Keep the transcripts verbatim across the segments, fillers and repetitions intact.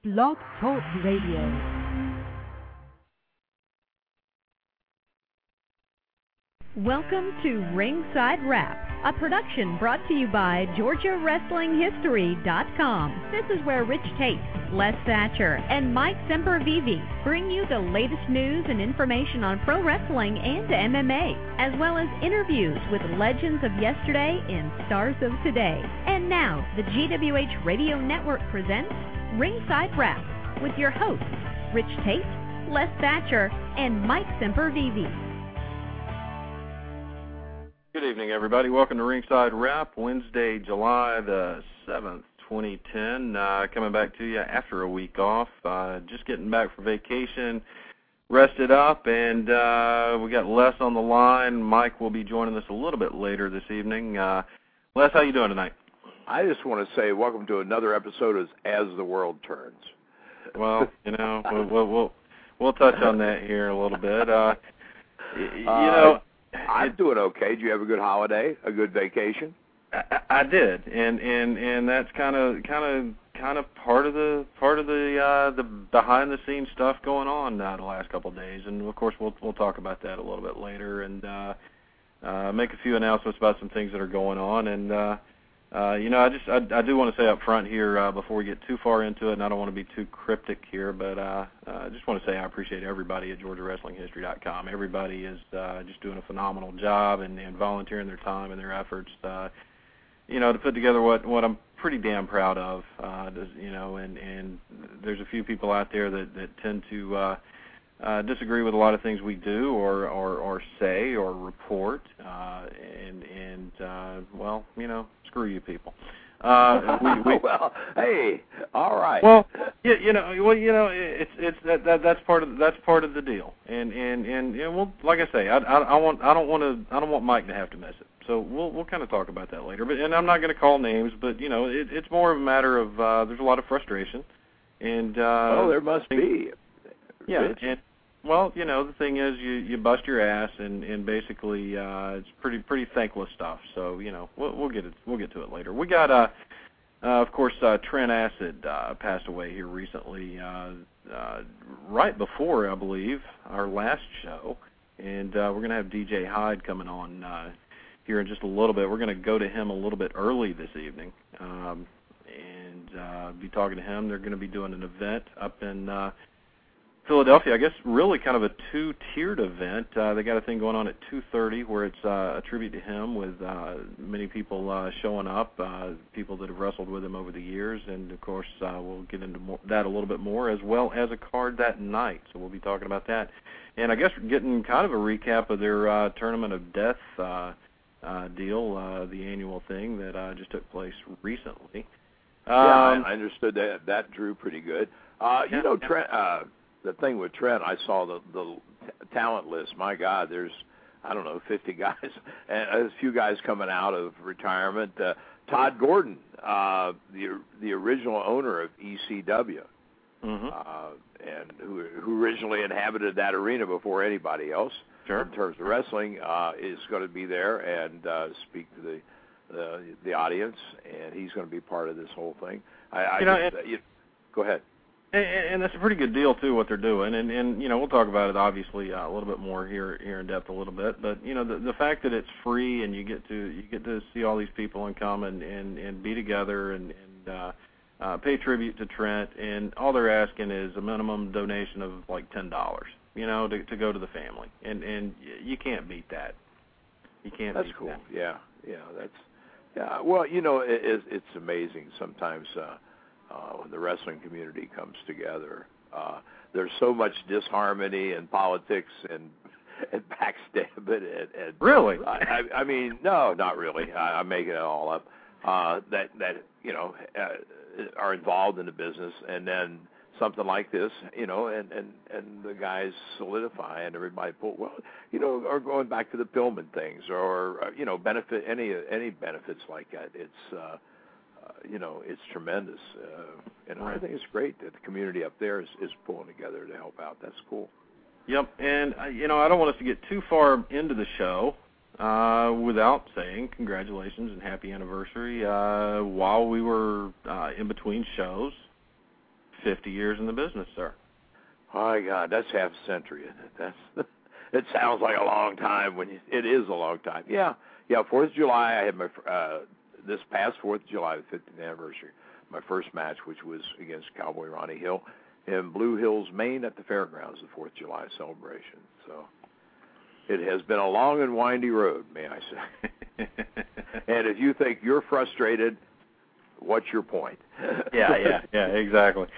Blog Talk Radio. Welcome to Ringside Rap, a production brought to you by Georgia Wrestling History dot com. This is where Rich Tate, Les Thatcher, and Mike Sempervive bring you the latest news and information on pro wrestling and M M A, as well as interviews with legends of yesterday and stars of today. And now, the G W H Radio Network presents Ringside Rap with your hosts, Rich Tate, Les Thatcher, and Mike Sempervive. Good evening, everybody. Welcome to Ringside Rap, Wednesday, July the seventh, twenty ten. Uh, coming back to you after a week off. Uh, just getting back from vacation, rested up, and uh, we got Les on the line. Mike will be joining us a little bit later this evening. Uh, Les, how you doing tonight? I just want to say welcome to another episode of As the World Turns. Well, you know, we'll, we'll, we'll, we'll touch on that here in a little bit. Uh, you, you know... I'm doing okay. Did you have a good holiday, a good vacation? I, I did, and and and that's kind of kind of kind of part of the part of the uh, the behind the scenes stuff going on uh, the last couple of days, and of course we'll we'll talk about that a little bit later, and uh, uh, make a few announcements about some things that are going on, and uh, uh, you know I just I, I do want to say up front here uh, before we get too far into it, and I don't want to be too cryptic here, but uh, uh, I just want to say I appreciate everybody at Georgia Wrestling History dot com. Everybody is uh, just doing a phenomenal job and, and volunteering their time and their efforts, uh, you know, to put together what, what I'm pretty damn proud of, uh, does, you know, and, and there's a few people out there that, that tend to uh, uh, disagree with a lot of things we do or, or, or say or report, uh, and, and uh, well, you know, screw you people. Uh, we, we, well, hey, all right. Well, you, you know, well, you know, it's it's that, that that's part of that's part of the deal, and and and you know, well, like I say, I, I, I want I don't want to I don't want Mike to have to miss it. So we'll we'll kind of talk about that later. But and I'm not going to call names, but you know, it, it's more of a matter of uh, there's a lot of frustration, and uh, well, there must be. Yeah, Rich. and well, you know, the thing is, you, you bust your ass, and, and basically, uh, it's pretty pretty thankless stuff. So, you know, we'll, we'll get it we'll get to it later. We got, uh, uh, of course, uh, Trent Acid uh, passed away here recently, uh, uh, right before I believe our last show, and uh, we're gonna have D J Hyde coming on uh, here in just a little bit. We're gonna go to him a little bit early this evening, um, and uh, be talking to him. They're gonna be doing an event up in Uh, Philadelphia, I guess really kind of a two-tiered event. Uh, they got a thing going on at two thirty where it's uh, a tribute to him with uh, many people uh, showing up, uh, people that have wrestled with him over the years, and of course uh, we'll get into more, that a little bit more, as well as a card that night, so we'll be talking about that. And I guess we're getting kind of a recap of their uh, Tournament of Death uh, uh, deal, uh, the annual thing that uh, just took place recently. Um, yeah, I understood that. That drew pretty good. Uh, you yeah, know, yeah. Trent... Uh, The thing with Trent, I saw the the talent list. My God, there's I don't know fifty guys, and a few guys coming out of retirement. Uh, Todd Gordon, uh, the the original owner of E C W, mm-hmm. uh, and who who originally inhabited that arena before anybody else. Sure. In terms of wrestling, uh, is going to be there and uh, speak to the the the audience, and he's going to be part of this whole thing. I, I you know, just, it, uh, you, go ahead. And, and that's a pretty good deal too, what they're doing, and and you know we'll talk about it obviously uh, a little bit more here here in depth a little bit. But you know the the fact that it's free and you get to you get to see all these people and come and and, and be together and and uh, uh, pay tribute to Trent, and all they're asking is a minimum donation of like ten dollars, you know, to to go to the family, and and you can't beat that. You can't. That's beat cool. That. Yeah, yeah, that's yeah. Well, you know, it, it, it's amazing sometimes. Uh, Uh, when the wrestling community comes together, uh, there's so much disharmony in politics and and backstabbing. And, and Really? I, I mean, no, not really. I, I'm making it all up. Uh, that that you know uh, are involved in the business, and then something like this, you know, and and and the guys solidify, and everybody pull. Well, you know, are going back to the Pillman things, or uh, you know, benefit any any benefits like that. It's uh, Uh, you know, it's tremendous. Uh, and right. I think it's great that the community up there is, is pulling together to help out. That's cool. Yep, and, uh, you know, I don't want us to get too far into the show uh, without saying congratulations and happy anniversary. Uh, while we were uh, in between shows, fifty years in the business, sir. My God, that's half a century, isn't it? That's it sounds like a long time when you, it is a long time. Yeah, yeah. Fourth of July, I had my uh, this past Fourth of July, the fiftieth anniversary, my first match, which was against Cowboy Ronnie Hill in Blue Hills, Maine, at the fairgrounds, the Fourth of July celebration. So it has been a long and windy road, may I say. And if you think you're frustrated, what's your point? yeah, yeah, yeah, exactly.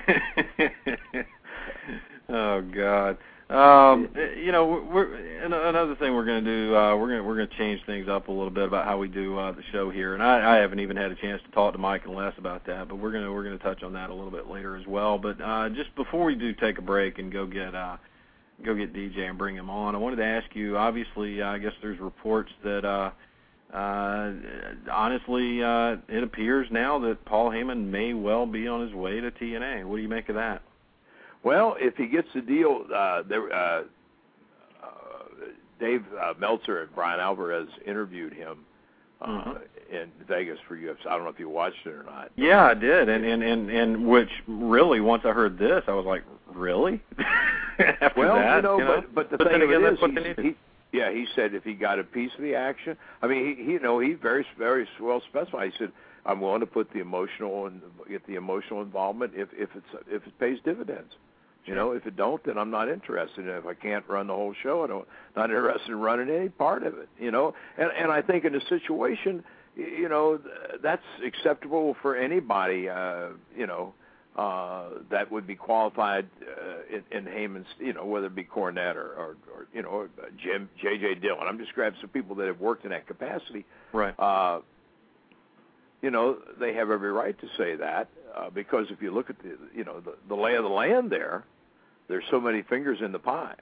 Oh God. Um, you know, we're another thing we're going to do. Uh, we're going we're going to change things up a little bit about how we do uh, the show here, and I, I haven't even had a chance to talk to Mike and Les about that. But we're going to we're going to touch on that a little bit later as well. But uh, just before we do take a break and go get uh, go get D J and bring him on, I wanted to ask you. Obviously, I guess there's reports that uh, uh, honestly, uh, it appears now that Paul Heyman may well be on his way to T N A. What do you make of that? Well, if he gets the deal, uh, there, uh, uh, Dave uh, Meltzer and Brian Alvarez interviewed him uh, mm-hmm. in Vegas for U F C. I don't know if you watched it or not. Yeah, I did, and and, and, and which really, once I heard this, I was like, really? After well, that, you know, you know? but, but the but thing then again, of that's it what is, they he, he, yeah, he said if he got a piece of the action, I mean, he, he you know, he very, very well specified. He said, I'm willing to put the emotional and get the emotional involvement if if it's if it pays dividends. You know, if it don't, then I'm not interested. And if I can't run the whole show, I don't not interested in running any part of it. You know, and and I think in a situation, you know, that's acceptable for anybody. Uh, you know, uh, that would be qualified uh, in, in Heyman's. You know, whether it be Cornette or, or, or you know, Jim J J Dillon. I'm just grabbing some people that have worked in that capacity. Right. Uh, you know, they have every right to say that. Uh, because if you look at the, you know, the, the lay of the land there, there's so many fingers in the pie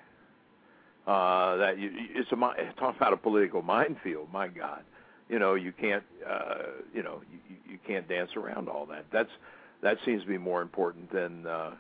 uh, that you, it's a talk about a political minefield. My God, you know, you can't, uh, you know, you, you can't dance around all that. That's that seems to be more important than, uh,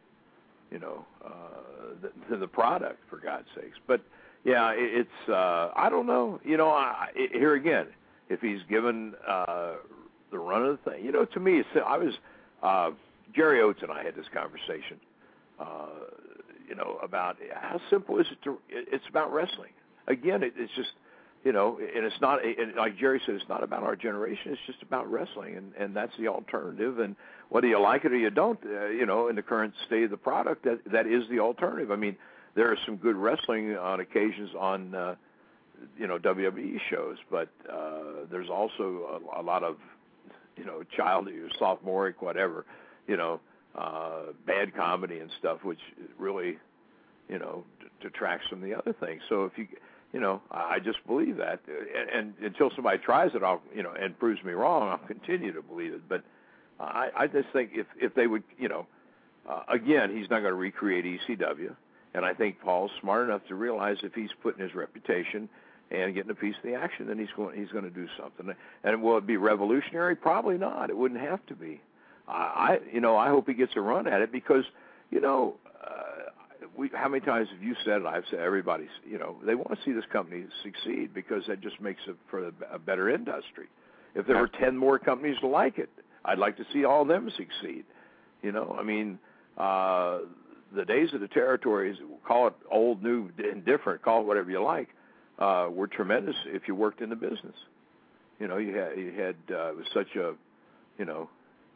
you know, uh, than the product, for God's sakes. But yeah, it, it's uh, I don't know. You know, I, it, here again, if he's given uh, the run of the thing, you know, to me, it's, I was. Uh, Jerry Oates and I had this conversation, uh, you know, about how simple is it to, it's about wrestling. Again, it, it's just, you know, and it's not, and like Jerry said, it's not about our generation, it's just about wrestling, and, and that's the alternative, and whether you like it or you don't, uh, you know, in the current state of the product, that that is the alternative. I mean, there is some good wrestling on occasions on, uh, you know, W W E shows, but uh, there's also a, a lot of, you know, child, sophomoric, whatever, you know, uh, bad comedy and stuff, which really, you know, d- detracts from the other things. So if you, you know, I just believe that, and, and until somebody tries it, I'll, you know, and proves me wrong, I'll continue to believe it. But I, I just think if if they would, you know, uh, again, he's not going to recreate E C W, and I think Paul's smart enough to realize if he's putting his reputation and getting a piece of the action, then he's going he's going to do something. And will it be revolutionary? Probably not. It wouldn't have to be. I you know I hope he gets a run at it because you know uh, we how many times have you said it? I've said everybody's you know they want to see this company succeed because that just makes it for a better industry. If there were ten more companies like it, I'd like to see all of them succeed. You know, I mean. Uh, the days of the territories, call it old, new, indifferent, call it whatever you like. Uh, were tremendous if you worked in the business. You know, you had you had uh, it was such a, you know.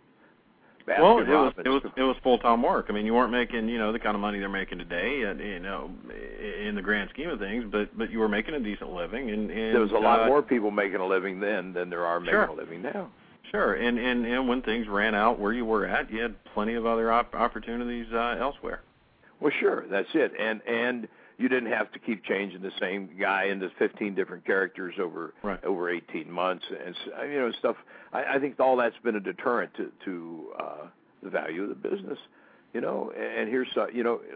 Well, it was it was it was full time work. I mean, you weren't making you know the kind of money they're making today, and you know, in the grand scheme of things. But but you were making a decent living, and, and there was a uh, lot more people making a living then than there are making sure. a living now. Sure, and, and and when things ran out where you were at, you had plenty of other op- opportunities uh, elsewhere. Well, sure, that's it, and and. You didn't have to keep changing the same guy into fifteen different characters over right. over eighteen months, and you know stuff. I, I think all that's been a deterrent to, to uh, the value of the business. You know, and here's uh, you know,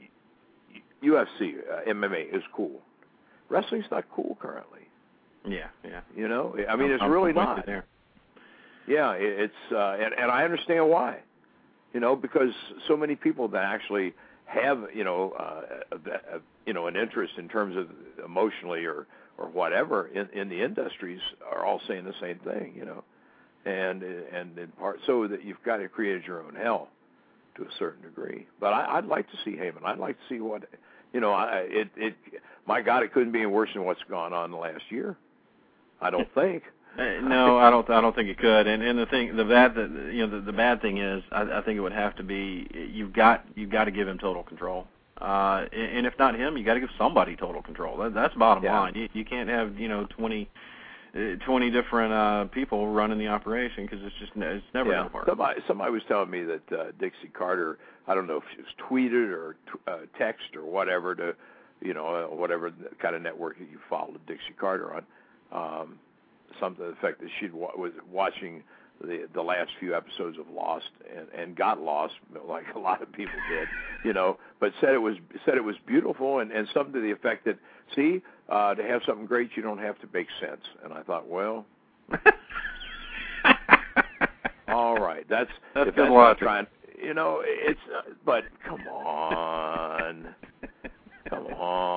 U F C, uh, M M A is cool. Wrestling's not cool currently. Yeah, yeah. You know, I mean, it's I'm really not. There. Yeah, it's uh, and and I understand why. You know, because so many people that actually have you know uh, a, a, you know an interest in terms of emotionally or or whatever in, in the industries are all saying the same thing, you know, and and in part so that you've got to create your own hell, to a certain degree. But I, I'd like to see Heyman. I'd like to see what, you know, I, it, it, my God, it couldn't be any worse than what's gone on the last year. I don't think. Uh, no, I don't. I don't think it could. And and the thing, the bad, the, you know, the, the bad thing is, I, I think it would have to be you've got you've got to give him total control. Uh, and, and if not him, you got to give somebody total control. That, that's bottom yeah. line. You, you can't have you know twenty, uh, twenty different uh, people running the operation because it's just it's never yeah. going to work. Somebody, somebody was telling me that uh, Dixie Carter, I don't know if it was tweeted or t- uh, text or whatever to, you know, uh, whatever kind of network you followed Dixie Carter on. Um, something to the effect that she was watching the the last few episodes of Lost and, and got lost like a lot of people did, you know, but said it was said it was beautiful and, and something to the effect that, see, uh, to have something great you don't have to make sense. And I thought, well, all right, that's that's if good that's logic. not trying, you know, it's uh, but come on. Come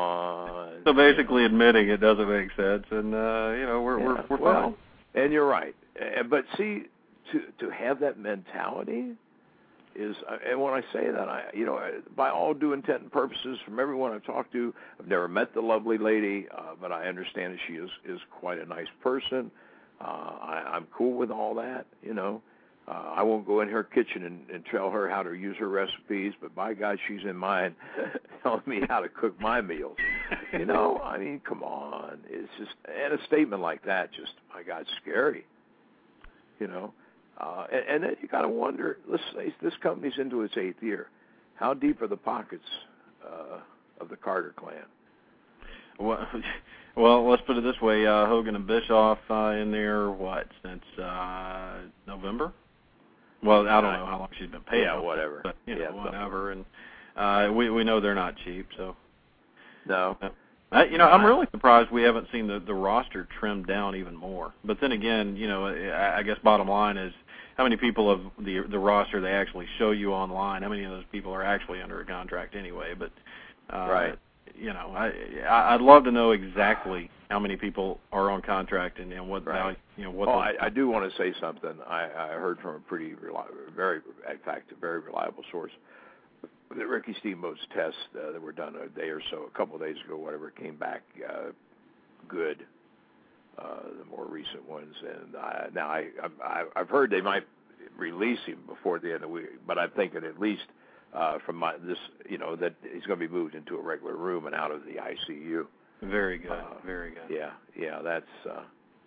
on. So basically, admitting it doesn't make sense, and uh, you know we're yeah, we're we're well, fine. And you're right. Uh, but see, to to have that mentality is, uh, and when I say that, I you know, by all due intent and purposes, from everyone I've talked to, I've never met the lovely lady, uh, but I understand that she is is quite a nice person. Uh, I, I'm cool with all that, you know. Uh, I won't go in her kitchen and, and tell her how to use her recipes, but by God, she's in mine telling me how to cook my meals. You know, I mean, come on. It's just, and a statement like that just, my God, scary. You know, uh, and, and then you got to wonder, let's say this company's into its eighth year. How deep are the pockets uh, of the Carter clan? Well, well, let's put it this way: uh, Hogan and Bischoff uh, in there, what, since uh, November? Well, I don't know how long she's been paying. Yeah, whatever. But, you know, yeah, whatever. And uh, we we know they're not cheap, so. No. Uh, I, you know, I'm really surprised we haven't seen the, the roster trimmed down even more. But then again, you know, I, I guess bottom line is how many people of the the roster they actually show you online. How many of those people are actually under a contract anyway? But uh, right. You know, I I'd love to know exactly how many people are on contract and, and what right. value, you know what. Oh, I, I do want to say something. I, I heard from a pretty reliable, very, in fact, a very reliable source that Ricky Steamboat's tests uh, that were done a day or so, a couple of days ago, whatever, came back uh, good. Uh, the more recent ones, and I, now I, I I've heard they might release him before the end of the week, but I'm thinking at least. Uh, from my this, you know, that he's going to be moved into a regular room and out of the I C U. Very good, uh, very good. Yeah, yeah, that's uh,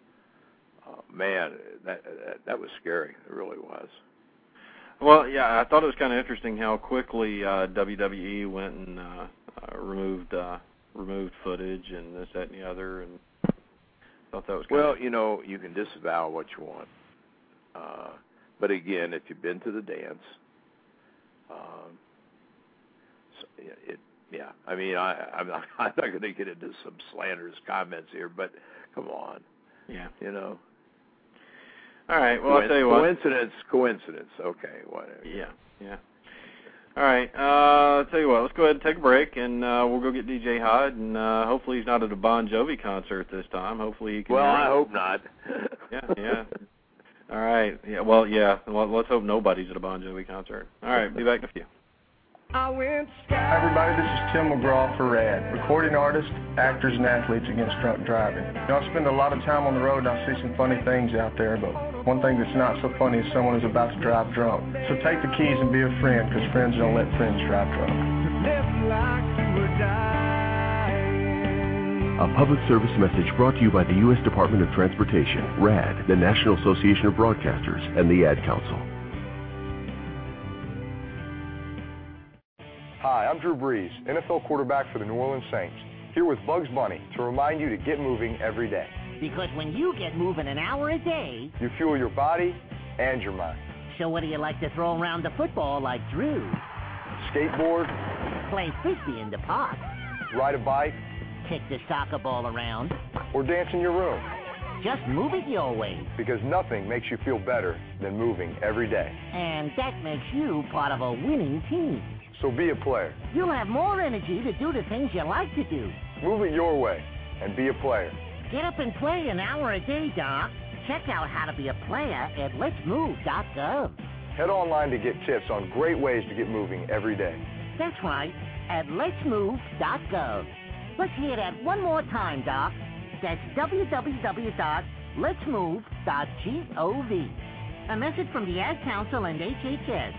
uh, man, that, that that was scary. It really was. Well, yeah, I thought it was kind of interesting how quickly uh, W W E went and uh, uh, removed uh, removed footage and this, that, and the other, and thought that was kind well, of... you know, you can disavow what you want, uh, but again, if you've been to the dance. Um, so it, yeah, I mean, I, I'm not, I'm not going to get into some slanderous comments here, but come on, yeah, you know. All right, well, Coinc- I'll tell you what. Coincidence, coincidence. Okay, whatever. Yeah, yeah. All right, uh, I'll tell you what. Let's go ahead and take a break, and uh, we'll go get D J Hyde, and uh, hopefully he's not at a Bon Jovi concert this time. Hopefully he can. Well, I it. hope not. yeah, yeah. All right. Yeah. Well, yeah. Well, let's hope nobody's at a Bon Jovi concert. All right. Be back in a few. Hi, everybody. This is Tim McGraw for RAD, recording artists, actors, and athletes against drunk driving. You know, I spend a lot of time on the road, and I see some funny things out there, but one thing that's not so funny is someone who's about to drive drunk. So take the keys and be a friend, because friends don't let friends drive drunk. A public service message brought to you by the U S Department of Transportation, RAD, the National Association of Broadcasters, and the Ad Council. Hi, I'm Drew Brees, N F L quarterback for the New Orleans Saints, here with Bugs Bunny to remind you to get moving every day. Because when you get moving an hour a day, you fuel your body and your mind. So what do you like to throw around the football like Drew? Skateboard. Play frisbee in the park. Ride a bike. Kick the soccer ball around. Or dance in your room. Just move it your way. Because nothing makes you feel better than moving every day. And that makes you part of a winning team. So be a player. You'll have more energy to do the things you like to do. Move it your way and be a player. Get up and play an hour a day, Doc. Check out how to be a player at lets move dot gov. Head online to get tips on great ways to get moving every day. That's right, at lets move dot gov. Let's hear that one more time, Doc. That's w w w dot lets move dot gov. A message from the Ad Council and H H S.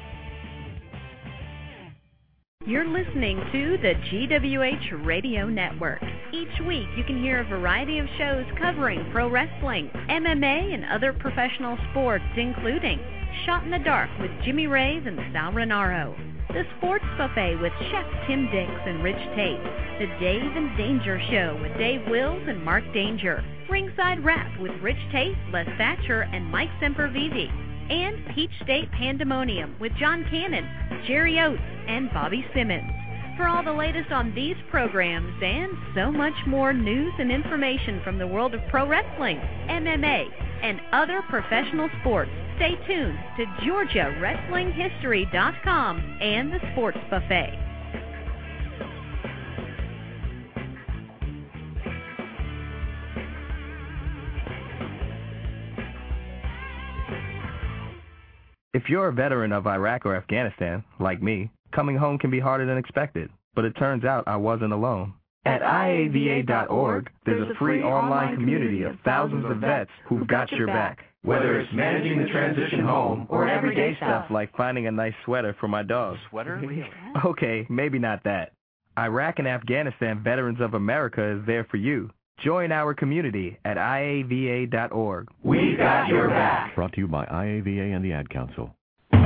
You're listening to the G W H Radio Network. Each week you can hear a variety of shows covering pro wrestling, M M A, and other professional sports, including Shot in the Dark with Jimmy Reyes and Sal Renaro, The Sports Buffet with Chef Tim Dix and Rich Tate, The Dave and Danger Show with Dave Wills and Mark Danger, Ringside Rap with Rich Tate, Les Thatcher, and Mike Sempervive, and Peach State Pandemonium with John Cannon, Jerry Oates, and Bobby Simmons. For all the latest on these programs and so much more news and information from the world of pro wrestling, M M A, and other professional sports, stay tuned to Georgia Wrestling History dot com and the Sports Buffet. If you're a veteran of Iraq or Afghanistan, like me, coming home can be harder than expected, but it turns out I wasn't alone. At I A V A dot org, there's a free online community of thousands of vets who've got your back. Whether it's managing the transition home or everyday stuff like finding a nice sweater for my dog. Sweater? Okay, maybe not that. Iraq and Afghanistan Veterans of America is there for you. Join our community at I A V A dot org. We've got your back. Brought to you by I A V A and the Ad Council.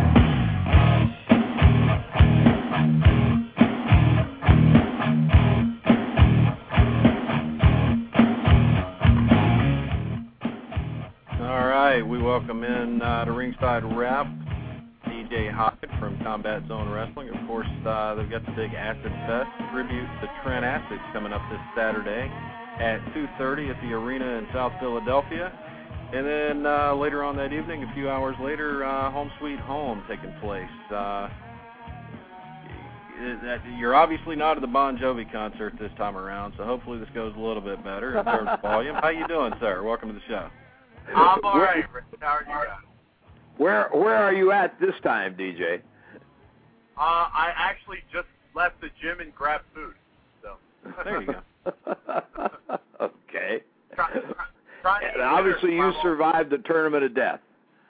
All right, we welcome in uh, to Ringside Rap, D J Hockett from Combat Zone Wrestling. Of course, uh, they've got the big Acid Fest tribute to Trent Acid coming up this Saturday at two thirty at the arena in South Philadelphia. And then uh, later on that evening, a few hours later, uh, Home Sweet Home taking place. Uh, you're obviously not at the Bon Jovi concert this time around, so hopefully this goes a little bit better in terms of volume. How you doing, sir? Welcome to the show. I'm all right, Rick. How are you guys? Where Where are you at this time, D J? Uh, I actually just left the gym and grabbed food. So there you go. Okay. Try, try, try and obviously you survived the Tournament of Death.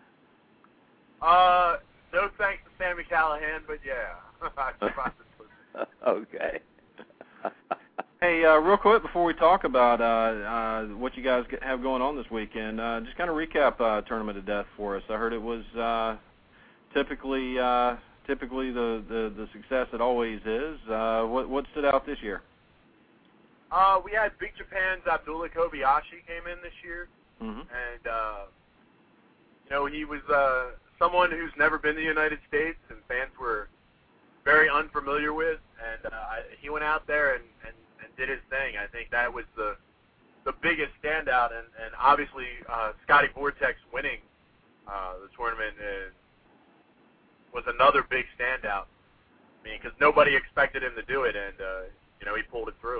Uh, no thanks to Sammy Callahan, but yeah, I survived it. Okay. Hey, uh, real quick before we talk about uh, uh, what you guys have going on this weekend, uh, just kind of recap uh, Tournament of Death for us. I heard it was uh, typically uh, typically the, the, the success it always is. Uh, what, what stood out this year? Uh, we had Big Japan's Abdullah Kobayashi came in this year, mm-hmm. and uh, you know he was uh, someone who's never been to the United States, and fans were very unfamiliar with, and uh, he went out there and, and, and did his thing. I think that was the the biggest standout, and, and obviously uh, Scotty Vortex winning uh, the tournament is, was another big standout. I mean, because nobody expected him to do it, and uh, you know he pulled it through.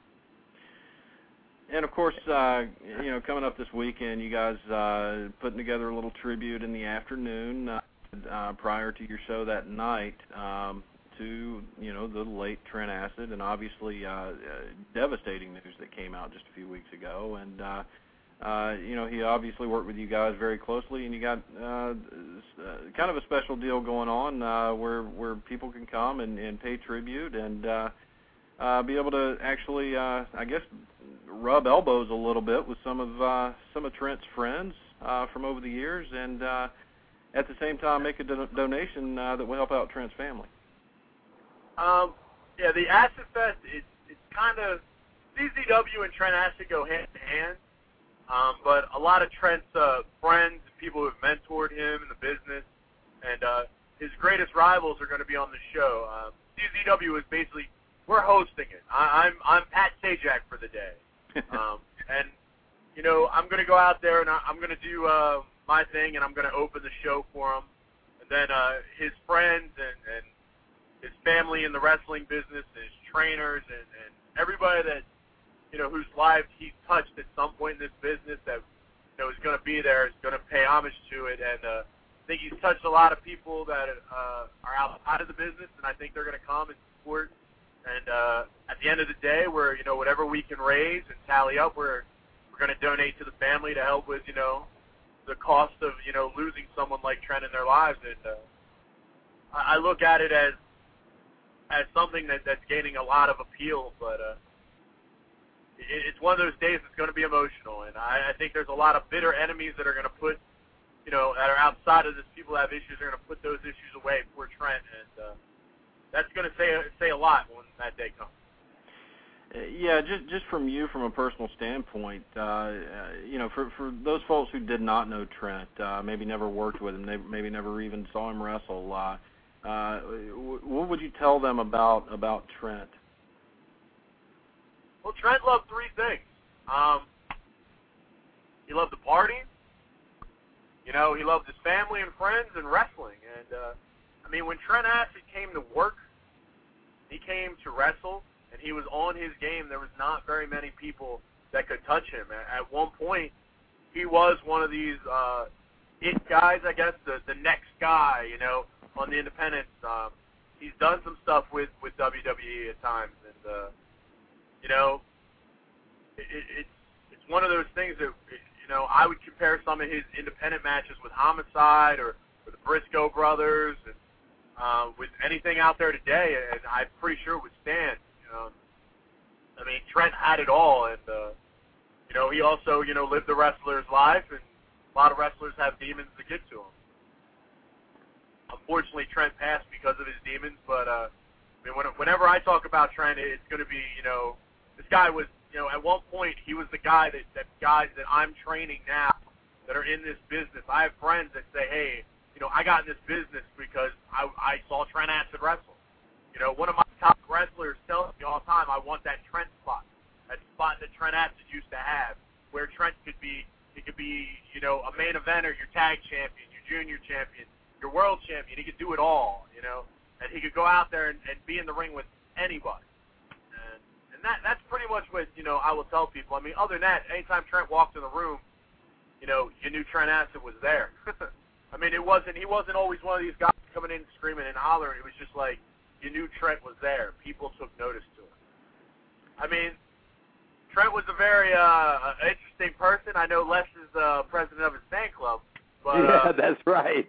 And, of course, uh, you know, coming up this weekend, you guys uh, putting together a little tribute in the afternoon uh, uh, prior to your show that night um, to, you know, the late Trent Acid, and obviously uh, uh, devastating news that came out just a few weeks ago. And, uh, uh, you know, he obviously worked with you guys very closely, and you got uh, kind of a special deal going on uh, where, where people can come and, and pay tribute and uh, uh, be able to actually, uh, I guess, rub elbows a little bit with some of uh, some of Trent's friends uh, from over the years, and uh, at the same time make a do- donation uh, that will help out Trent's family. Um, yeah, the Acid Fest, it's it's kind of C Z W and Trent Acid go hand in hand, um, but a lot of Trent's uh, friends, people who have mentored him in the business, and uh, his greatest rivals are going to be on the show. Um, C Z W is basically, we're hosting it. I, I'm I'm Pat Sajak for the day. um, and, you know, I'm going to go out there and I, I'm going to do uh, my thing, and I'm going to open the show for him. And then uh, his friends and, and his family in the wrestling business, and his trainers, and, and everybody that, you know, whose lives he's touched at some point in this business that, you know, is going to be there, is going to pay homage to it. And, uh, think he's touched a lot of people that uh, are outside of the business, and I think they're going to come and support. And uh, at the end of the day, we're, you know, whatever we can raise and tally up, we're we're going to donate to the family to help with, you know, the cost of, you know, losing someone like Trent in their lives. And uh, I, I look at it as as something that, that's gaining a lot of appeal, but uh, it, it's one of those days that's going to be emotional. And I, I think there's a lot of bitter enemies that are going to put, you know, that are outside of this, people that have issues are going to put those issues away for Trent, and uh, that's going to say say a lot when that day comes. Yeah, just just from you, from a personal standpoint, uh, uh, you know, for for those folks who did not know Trent, uh, maybe never worked with him, maybe never even saw him wrestle, uh, uh, what would you tell them about about Trent? Well, Trent loved three things. Um, he loved the party. You know, he loved his family and friends and wrestling. And, uh, I mean, when Trent Acid came to work, he came to wrestle, and he was on his game. There was not very many people that could touch him. At, at one point, he was one of these uh, it guys, I guess, the, the next guy, you know, on the independents. Um, he's done some stuff with, with W W E at times. And, uh, you know, it, it, it's, it's one of those things that, it, you know, I would compare some of his independent matches with Homicide or, or the Briscoe brothers, and uh, with anything out there today, and I'm pretty sure it would stand. You know, I mean, Trent had it all, and uh, you know, he also, you know, lived the wrestler's life, and a lot of wrestlers have demons to get to him. Unfortunately, Trent passed because of his demons, but uh, I mean, when, whenever I talk about Trent, it's going to be, you know, this guy was. You know, at one point, he was the guy that, that guys that I'm training now that are in this business. I have friends that say, hey, you know, I got in this business because I, I saw Trent Acid wrestle. You know, one of my top wrestlers tells me all the time, I want that Trent spot, that spot that Trent Acid used to have, where Trent could be, he could be, you know, a main eventer, your tag champion, your junior champion, your world champion. He could do it all, you know, and he could go out there and, and be in the ring with anybody. That, that's pretty much what, you know, I will tell people. I mean, other than that, anytime Trent walked in the room, you know, you knew Trent Acid was there. I mean, it wasn't, he wasn't always one of these guys coming in screaming and hollering. It was just like, you knew Trent was there. People took notice to him. I mean, Trent was a very uh, interesting person. I know Les is uh, president of his fan club. But, yeah, uh, that's right.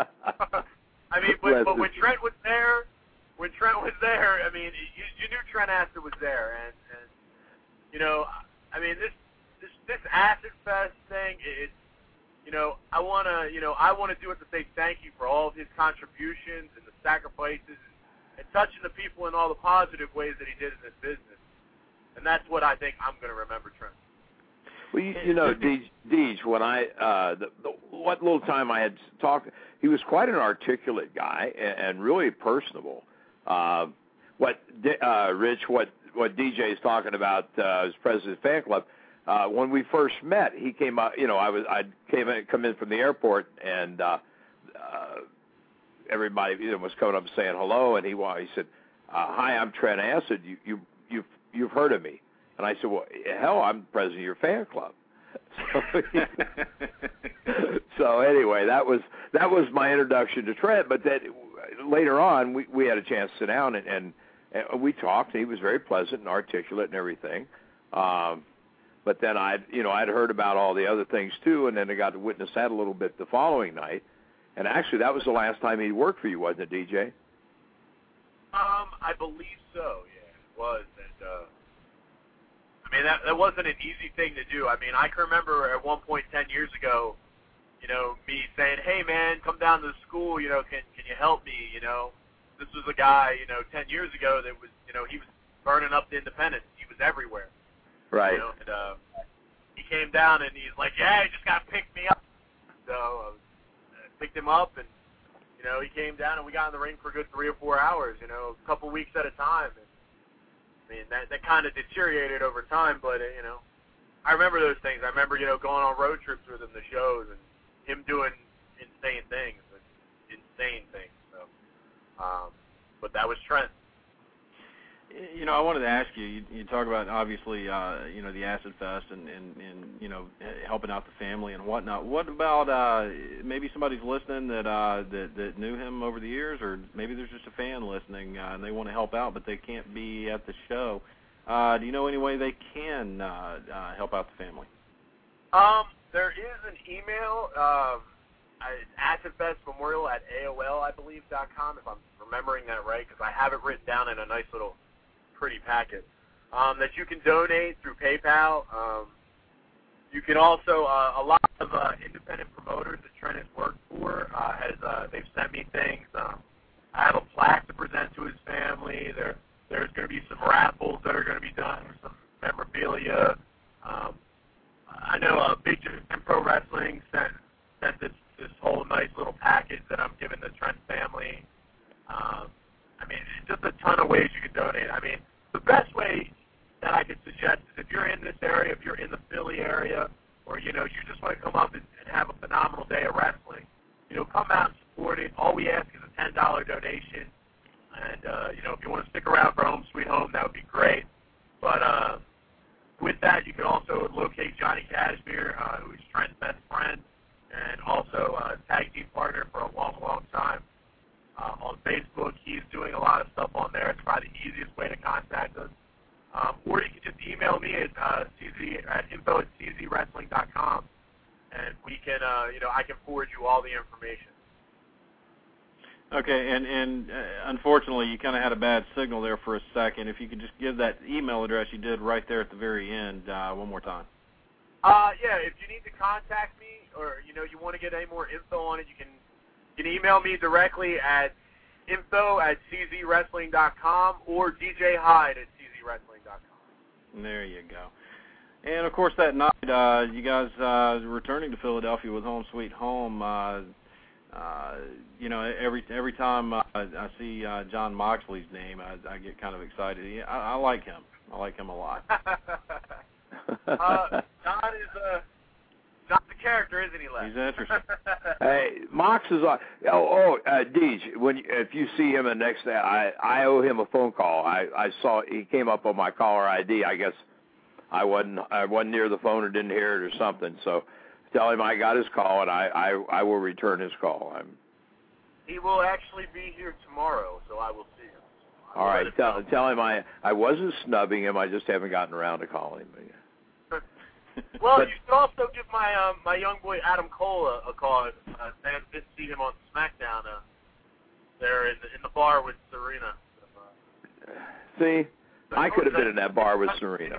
I mean, but, but when Trent was there, When Trent was there, I mean, you, you knew Trent Acid was there, and, and you know, I mean, this this this Acid Fest thing, it's, you know, I wanna, you know, I wanna do it to say thank you for all of his contributions and the sacrifices and, and touching the people in all the positive ways that he did in this business, and that's what I think I'm gonna remember Trent. Well, you, you know, Deej, Deej, when I, uh, the, the, what little time I had talked, he was quite an articulate guy and, and really personable. Uh, what uh, Rich, what what D J is talking about uh, as president of the fan club. Uh, when we first met, he came up. You know, I was I came in, come in from the airport, and uh, uh, everybody you know, was coming up and saying hello. And he he said, uh, "Hi, I'm Trent Acid. You you you've you've heard of me?" And I said, "Well, hell, I'm president of your fan club." So, so anyway, that was that was my introduction to Trent. But that. Later on, we, we had a chance to sit down, and, and, and we talked. And he was very pleasant and articulate and everything. Um, but then I'd, you know, I'd heard about all the other things too, and then I got to witness that a little bit the following night. And actually, that was the last time he worked for you, wasn't it, D J? Um, I believe so. Yeah, it was. And uh, I mean, that that wasn't an easy thing to do. I mean, I can remember at one point ten years ago, you know, me saying, hey, man, come down to the school, you know, can can you help me, you know? This was a guy, you know, ten years ago that was, you know, he was burning up the independents. He was everywhere. Right. You know, and uh, he came down, and he's like, yeah, you just got to pick me up. So I was, uh, picked him up, and, you know, he came down, and we got in the ring for a good three or four hours, you know, a couple weeks at a time. And, I mean, that, that kind of deteriorated over time, but, uh, you know, I remember those things. I remember, you know, going on road trips with him to shows, and him doing insane things, insane things. So, um, but that was Trent. You know, I wanted to ask you, you, you talk about, obviously, uh, you know, the Acid Fest and, and, and, you know, helping out the family and whatnot. What about uh, maybe somebody's listening that, uh, that that knew him over the years, or maybe there's just a fan listening uh, and they want to help out but they can't be at the show. Uh, do you know any way they can uh, uh, help out the family? Um, there is an email, um, Acid Fest Memorial at A O L, I believe, dot com, if I'm remembering that right, because I have it written down in a nice little pretty packet, um, that you can donate through PayPal. Um, you can also, uh, a lot of uh, independent promoters that Trent has worked for, uh, has, uh, they've sent me things. Um, I have a plaque to present to his family. There, there's going to be some raffles that are going to be done, some memorabilia. Um, I know uh, Big Japan Pro Wrestling sent, sent this, this whole nice little package that I'm giving the Trent family. Um, I mean, just a ton of ways you can donate. I mean, the best way that I could suggest is if you're in this area, if you're in the Philly area, or, you know, you just want to come up and, and have a phenomenal day of wrestling, you know, come out and support it. All we ask is a ten dollar donation. And, uh, you know, if you want to stick around for Home Sweet Home, that would be great. But uh, with that, you can also locate Johnny Cashmere, uh, who is Trent's best friend, and also a tag team partner for a long, long time. Um, on Facebook, he's doing a lot of stuff on there. It's probably the easiest way to contact us. Um, or you can just email me at uh, cz at info at c z wrestling dot com, and we can, uh, you know, I can forward you all the information. Okay, and and uh, unfortunately, you kind of had a bad signal there for a second. If you could just give that email address you did right there at the very end uh, one more time. Uh, yeah, if you need to contact me, or you know, you want to get any more info on it, you can. You can email me directly at info at c z wrestling dot com or D J Hyde at c z wrestling dot com. There you go. And, of course, that night, uh, you guys uh, returning to Philadelphia with Home Sweet Home. Uh, uh, you know, every every time uh, I see uh, John Moxley's name, I, I get kind of excited. I, I like him. I like him a lot. uh, John is a... Uh, Not the character, isn't he, Les? He's interesting. Hey, Mox is on. Oh, oh uh, Deej, when you, if you see him the next day, I I owe him a phone call. I I saw he came up on my caller I D. I guess I wasn't I wasn't near the phone or didn't hear it or something. So tell him I got his call and I I, I will return his call. I'm. He will actually be here tomorrow, so I will see him. All right, tell tell him I I wasn't snubbing him. I just haven't gotten around to calling him. Well, but, you should also give my um, my young boy Adam Cole a, a call. Uh, I did see him on SmackDown uh, there in the, in the bar with Serena. So, uh, see, so I could have been in that bar with Serena.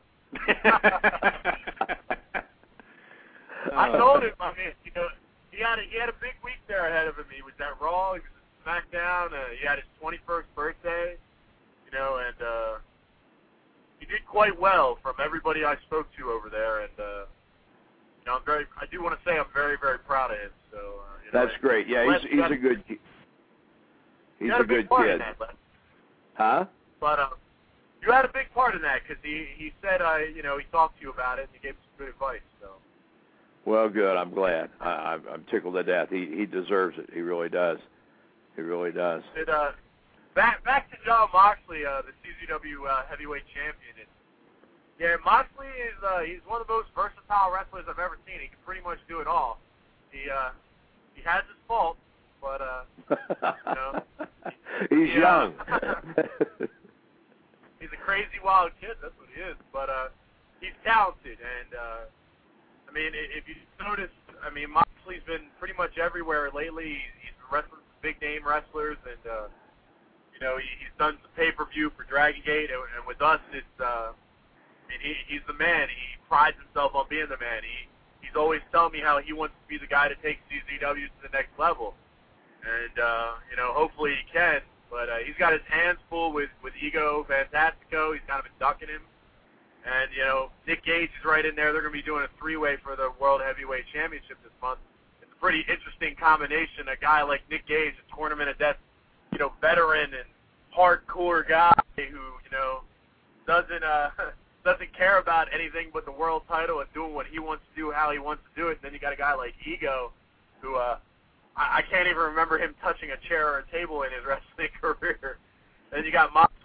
I told him, I mean, you know, he had a, he had a big week there ahead of him. He was at Raw, he was at SmackDown. Uh, he had his twenty-first birthday, you know, and. Uh, He did quite well from everybody I spoke to over there, and uh, you know, I'm very. I do want to say I'm very, very proud of him. So uh, you know, that's great. Yeah, he's he's a good. He's a, a good kid. That, but, huh? But uh, you had a big part in that because he he said I you know he talked to you about it and he gave some good advice. So. Well, good. I'm glad. I, I'm I'm tickled to death. He he deserves it. He really does. He really does. It, uh, Back back to John Moxley, uh, the C Z W uh, heavyweight champion. And, yeah, Moxley is uh, he's one of the most versatile wrestlers I've ever seen. He can pretty much do it all. He uh, he has his faults, but uh, you know, he's he, young. Uh, he's a crazy wild kid. That's what he is. But uh, he's talented, and uh, I mean, if you notice, I mean, Moxley's been pretty much everywhere lately. He's been wrestling some big name wrestlers, and uh, you know, he, he's done some pay-per-view for Dragon Gate, and, and with us, it's, uh, I mean, he, he's the man. He prides himself on being the man. He He's always telling me how he wants to be the guy to take C Z W to the next level. And, uh, you know, hopefully he can. But uh, he's got his hands full with, with Ego Fantastico. He's kind of been ducking him. And, you know, Nick Gage is right in there. They're going to be doing a three-way for the World Heavyweight Championship this month. It's a pretty interesting combination. A guy like Nick Gage, a Tournament of Death, you know, veteran and hardcore guy who, you know, doesn't uh, doesn't care about anything but the world title and doing what he wants to do, how he wants to do it. And then you got a guy like Ego, who uh, I, I can't even remember him touching a chair or a table in his wrestling career. Then you got Moxley,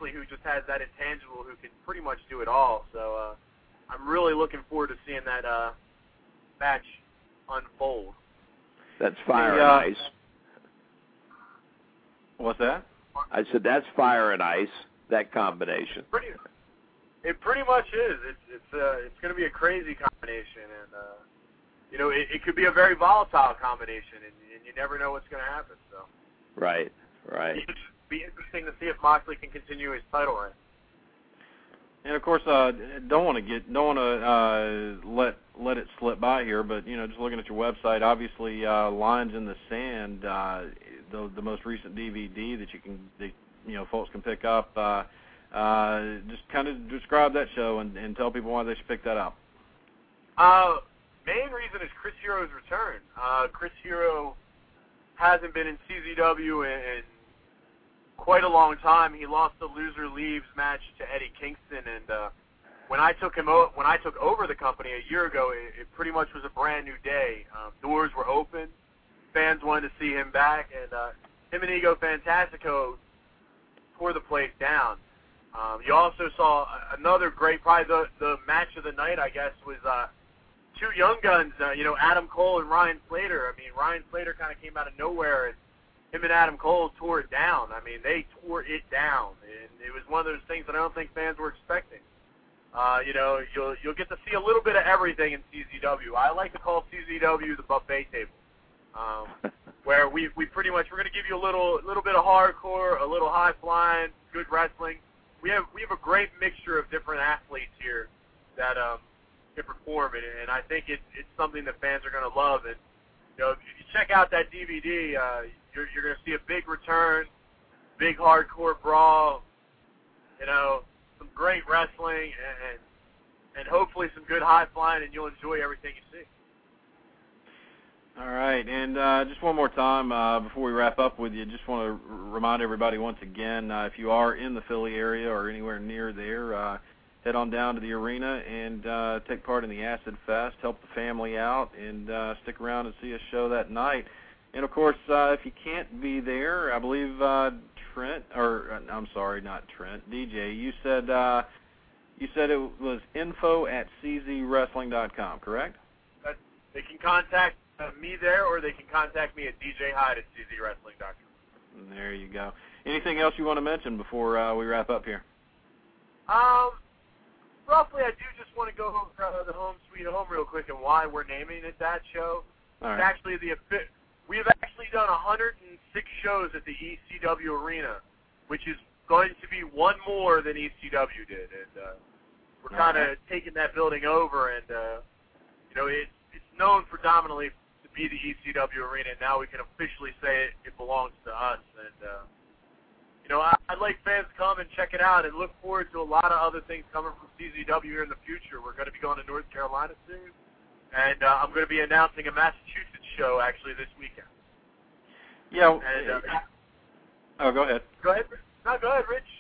Moxley, who just has that intangible, who can pretty much do it all. So uh, I'm really looking forward to seeing that uh, match unfold. That's fire Yeah. and ice. What's that? I said that's fire and ice. That combination. Pretty, it pretty much is. It's it's uh, it's going to be a crazy combination, and uh, you know it, it could be a very volatile combination, and, and you never know what's going to happen. So. Right. Right. It'd be interesting to see if Moxley can continue his title reign. And of course, uh, don't want to get don't want to uh, let let it slip by here. But you know, just looking at your website, obviously, uh, Lines in the Sand, uh, the the most recent D V D that you can that, you know folks can pick up. Uh, uh, just kind of describe that show and, and tell people why they should pick that up. Uh, main reason is Chris Hero's return. Uh, Chris Hero hasn't been in C Z W in, in quite a long time. He lost the Loser Leaves match to Eddie Kingston, and uh, when I took him o- when I took over the company a year ago, it, it pretty much was a brand new day. Um, doors were open, fans wanted to see him back, and uh, him and Ego Fantastico tore the place down. Um, you also saw another great, probably the, the match of the night, I guess, was uh, two young guns, uh, you know, Adam Cole and Ryan Slater. I mean, Ryan Slater kind of came out of nowhere, and him and Adam Cole tore it down. I mean, they tore it down, and it was one of those things that I don't think fans were expecting. Uh, you know, you'll you'll get to see a little bit of everything in C Z W. I like to call C Z W the buffet table, um, where we we pretty much we're going to give you a little little bit of hardcore, a little high flying, good wrestling. We have we have a great mixture of different athletes here that um, can perform it, and I think it's it's something that fans are going to love. And you know, if you check out that D V D, uh, you're you're going to see a big return, big hardcore brawl, you know, some great wrestling, and and hopefully some good high flying, and you'll enjoy everything you see. All right, and uh, just one more time uh, before we wrap up with you, just want to r- remind everybody once again, uh, if you are in the Philly area or anywhere near there, uh, head on down to the arena and uh, take part in the Acid Fest, help the family out, and uh, stick around and see a show that night. And, of course, uh, if you can't be there, I believe uh, Trent, or uh, I'm sorry, not Trent, D J, you said uh, you said it was info at c z wrestling dot com, correct? That, they can contact Uh, me there, or they can contact me at d j hyde at c z wrestling dot com. There you go. Anything else you want to mention before uh, we wrap up here? Um, roughly, I do just want to go over uh, the Home Sweet Home real quick and why we're naming it that show. All right. It's actually the we have actually done one hundred six shows at the E C W Arena, which is going to be one more than E C W did, and uh, we're kind of right. taking that building over, and uh, you know it's it's known predominantly be the E C W Arena, and now we can officially say it, it belongs to us. And, uh, you know, I, I'd like fans to come and check it out and look forward to a lot of other things coming from C Z W here in the future. We're going to be going to North Carolina soon, and uh, I'm going to be announcing a Massachusetts show actually this weekend. Yeah. And, uh, oh, go ahead. Go ahead. No, go ahead, Rich.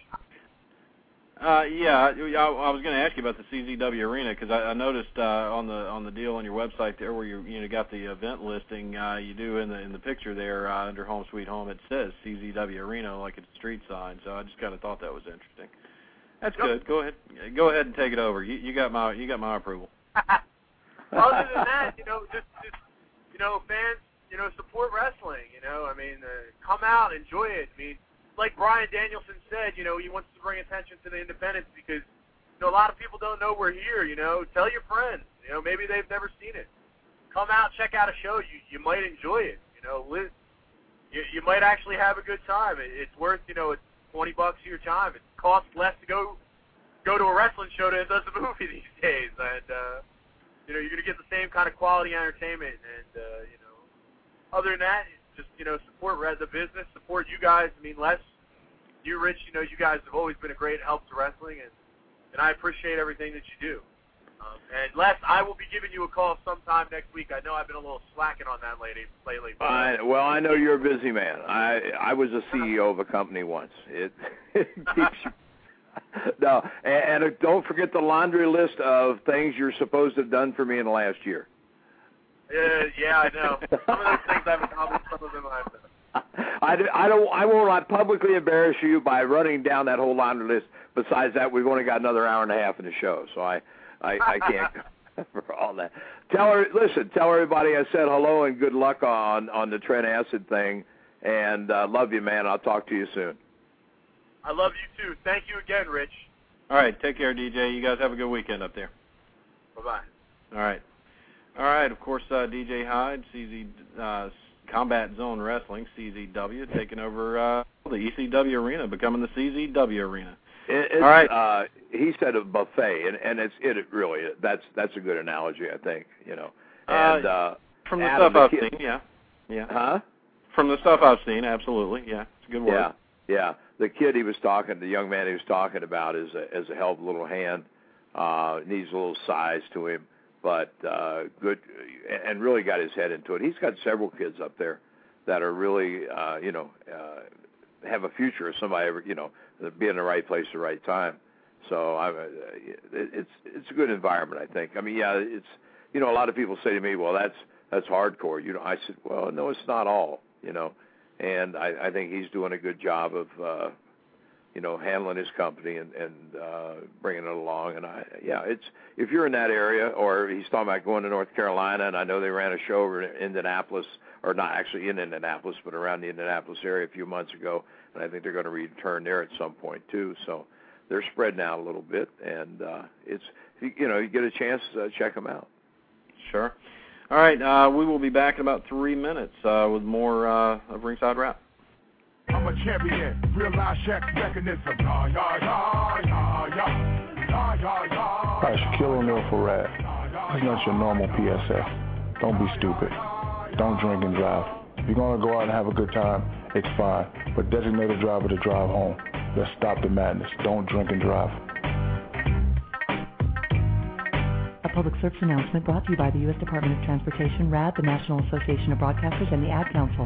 Uh, yeah, I, I was going to ask you about the C Z W Arena because I, I noticed uh, on the on the deal on your website there where you you know got the event listing, uh, you do in the in the picture there uh, under Home Sweet Home it says C Z W Arena like it's a street sign. So I just kind of thought that was interesting. That's yep. good. Go ahead, go ahead and take it over. You, you got my you got my approval. Other than that, you know, just just you know, fans, you know, support wrestling. You know, I mean, uh, come out, enjoy it. I mean. Like Bryan Danielson said, you know, he wants to bring attention to the independents because, you know, a lot of people don't know we're here, you know. Tell your friends, you know, maybe they've never seen it. Come out, check out a show. You you might enjoy it, you know. You, you might actually have a good time. It, it's worth, you know, it's twenty bucks of your time. It costs less to go go to a wrestling show than it does a movie these days. And, uh, you know, you're going to get the same kind of quality entertainment. And, uh, you know, other than that, just, you know, support the business, support you guys. I mean, Les, you, Rich, you know, you guys have always been a great help to wrestling, and, and I appreciate everything that you do. Um, and, Les, I will be giving you a call sometime next week. I know I've been a little slacking on that lady lately. I, well, I know you're a busy man. I I was a C E O of a company once. It, it keeps you. No, and, and don't forget the laundry list of things you're supposed to have done for me in the last year. Uh, yeah, I know. Some of those things I've accomplished, some of them I've done. I, I don't. I won't publicly embarrass you by running down that whole laundry list. Besides that, we've only got another hour and a half in the show, so I, I, I can't cover all that. Tell her, listen, tell everybody I said hello and good luck on on the Trent Acid thing, and uh, love you, man. I'll talk to you soon. I love you too. Thank you again, Rich. All right, take care, D J. You guys have a good weekend up there. Bye bye. All right. All right, of course, uh, D J Hyde, C Z uh, Combat Zone Wrestling, C Z W, taking over uh, the E C W arena, becoming the C Z W arena. It, it's, All right. Uh, he said a buffet, and, and it's it really that's that's a good analogy, I think. You know, and uh, from the Adam, stuff the I've kid, seen, yeah, yeah. Huh? From the stuff I've seen, absolutely, yeah, it's a good word. Yeah, yeah. The kid he was talking, the young man he was talking about, is a, is a hell of a little hand. Uh, needs a little size to him. But uh, good, and really got his head into it. He's got several kids up there that are really, uh, you know, uh, have a future. If somebody ever, you know, be in the right place at the right time. So I, uh, it's it's a good environment, I think. I mean, yeah, it's you know, a lot of people say to me, well, that's that's hardcore. You know, I said, well, no, it's not all. You know, and I, I think he's doing a good job of. Uh, you know, handling his company and, and uh, bringing it along. And, I, yeah, it's if you're in that area, or he's talking about going to North Carolina, and I know they ran a show over in Indianapolis, or not actually in Indianapolis, but around the Indianapolis area a few months ago, and I think they're going to return there at some point, too. So they're spreading out a little bit, and uh, it's, you know, you get a chance to uh, check them out. Sure. All right, uh, we will be back in about three minutes uh, with more uh, of Ringside Rap. I'm a champion, real life Shaq mechanism. Yeah, yeah, yeah, yeah, yeah, yeah, yeah, yeah. Hi, Shaquille O'Neal for Rad. It's not your normal P S F. Don't be stupid. Don't drink and drive. If you're going to go out and have a good time, it's fine. But designate a driver to drive home. Let's stop the madness. Don't drink and drive. A public service announcement brought to you by the U S Department of Transportation, R A D, the National Association of Broadcasters, and the Ad Council.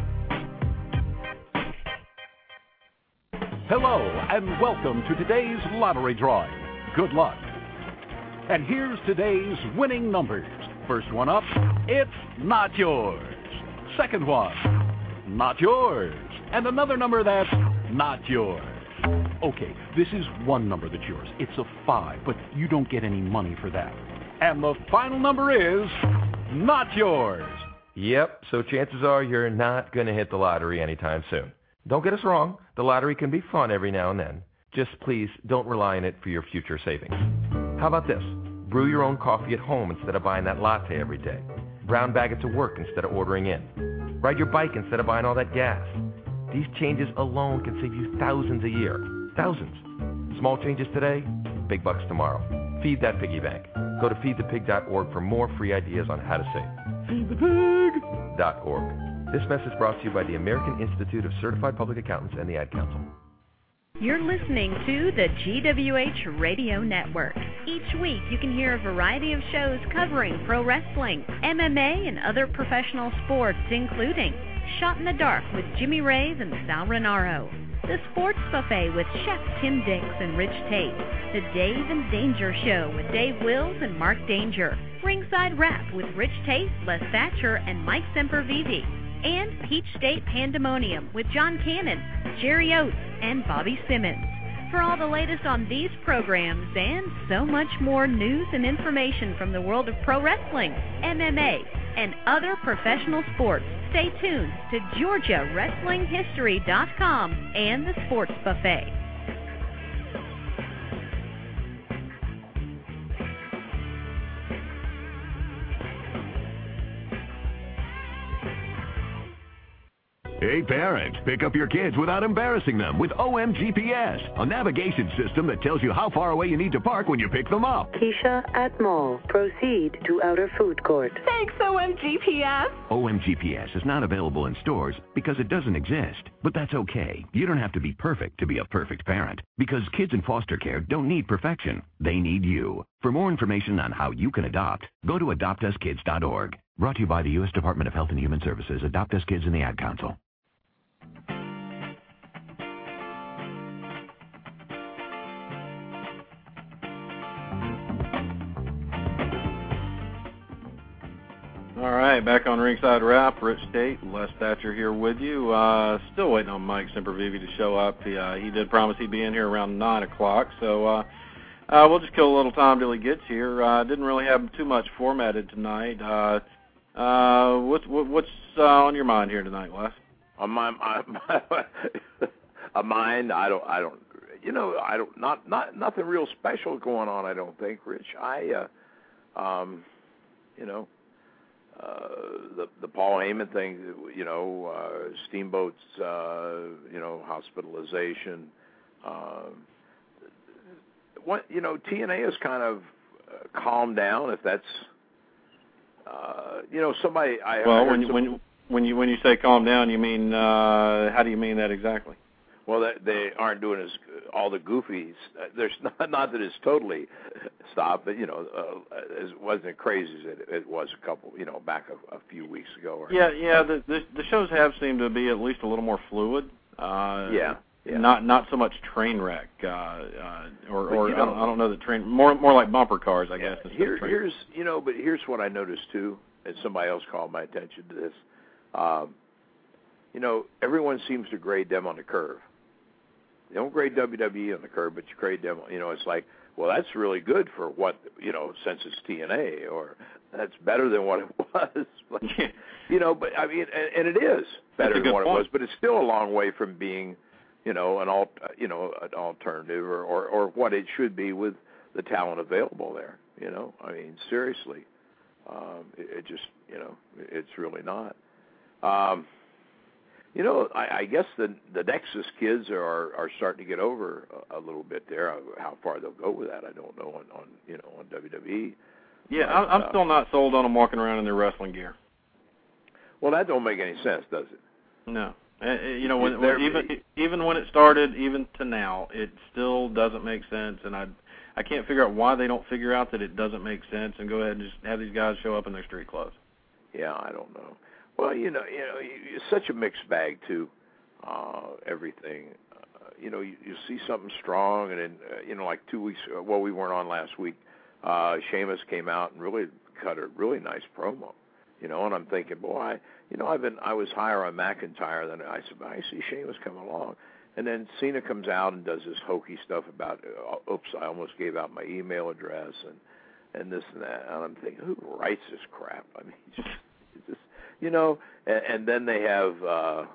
Hello, and welcome to today's lottery drawing. Good luck. And here's today's winning numbers. First one up, it's not yours. Second one, not yours. And another number that's not yours. Okay, this is one number that's yours. It's a five, but you don't get any money for that. And the final number is not yours. Yep, so chances are you're not going to hit the lottery anytime soon. Don't get us wrong, the lottery can be fun every now and then. Just please don't rely on it for your future savings. How about this? Brew your own coffee at home instead of buying that latte every day. Brown bag it to work instead of ordering in. Ride your bike instead of buying all that gas. These changes alone can save you thousands a year. Thousands. Small changes today, big bucks tomorrow. Feed that piggy bank. Go to feed the pig dot org for more free ideas on how to save. feed the pig dot org. This message brought to you by the American Institute of Certified Public Accountants and the Ad Council. You're listening to the G W H Radio Network. Each week you can hear a variety of shows covering pro wrestling, M M A, and other professional sports, including Shot in the Dark with Jimmy Reyes and Sal Renaro, The Sports Buffet with Chef Tim Dix and Rich Tate, The Dave and Danger Show with Dave Wills and Mark Danger, Ringside Rap with Rich Tate, Les Thatcher, and Mike Sempervive, and Peach State Pandemonium with John Cannon, Jerry Oates, and Bobby Simmons. For all the latest on these programs and so much more news and information from the world of pro wrestling, M M A, and other professional sports, stay tuned to Georgia Wrestling History dot com and the Sports Buffet. Hey parents, pick up your kids without embarrassing them with O M G P S, a navigation system that tells you how far away you need to park when you pick them up. Keisha at mall. Proceed to outer food court. Thanks, O M G P S. O M G P S is not available in stores because it doesn't exist. But that's okay. You don't have to be perfect to be a perfect parent, because kids in foster care don't need perfection. They need you. For more information on how you can adopt, go to adopt us kids dot org. Brought to you by the U S Department of Health and Human Services, Adopt Us Kids, and the Ad Council. All All right, back on Ringside Wrap. Rich Tate, Les Thatcher here with you. Uh, still waiting on Mike Sempervive to show up. He, uh, he did promise he'd be in here around nine o'clock, so uh, uh, we'll just kill a little time till he gets here. Uh, didn't really have too much formatted tonight. Uh, uh, what's what, what's uh, on your mind here tonight, Les? On my, my, my a mind, I don't, I don't, you know, I don't, not, not, nothing real special going on. I don't think, Rich. I, uh, um, you know. Uh, the the Paul Heyman thing, you know, uh, Steamboat's, uh, you know, hospitalization. Uh, what you know, T N A has kind of uh, calmed down. If that's, uh, you know, somebody. I well, I heard when some, when when you when you say calm down, you mean uh, how do you mean that exactly? Well, they, they aren't doing as all the goofies. There's not, not that it's totally stopped, but you know, uh, it wasn't as crazy as it, it was a couple, you know, back a, a few weeks ago. Or yeah, yeah. The, the the shows have seemed to be at least a little more fluid. Uh, yeah, yeah. Not not so much train wreck, uh, uh, or or you know, I, don't, I don't know the train more more like bumper cars, I yeah, guess. Here, here's you know, but here's what I noticed too, and somebody else called my attention to this. Um, you know, everyone seems to grade them on the curve. They don't grade W W E on the curve, but you grade them. You know, it's like, well, that's really good for what, you know, since it's T N A, or that's better than what it was. But, you know, but I mean, and, and it is better than what point. it was, but it's still a long way from being, you know, an alt, you know, an alternative, or, or or what it should be with the talent available there. You know, I mean, seriously, um, it, it just, you know, it's really not. Um, You know, I, I guess the the Nexus kids are are starting to get over a, a little bit there. How far they'll go with that, I don't know. On, on you know, on W W E. Yeah, but, I'm uh, still not sold on them walking around in their wrestling gear. Well, that don't make any sense, does it? No. Uh, you know, when, when, even even when it started, even to now, it still doesn't make sense, and I I can't figure out why they don't figure out that it doesn't make sense and go ahead and just have these guys show up in their street clothes. Yeah, I don't know. Well, you know, you know, it's such a mixed bag too. Uh, everything, uh, you know, you, you see something strong, and then uh, you know, like two weeks. Uh, well, we weren't on last week. Uh, Sheamus came out and really cut a really nice promo. You know, and I'm thinking, boy, I, you know, I've been I was higher on McIntyre than I said. I see Sheamus come along, and then Cena comes out and does this hokey stuff about, uh, oops, I almost gave out my email address and and this and that. And I'm thinking, who writes this crap? I mean, just. just You know, and, and then they have uh, uh,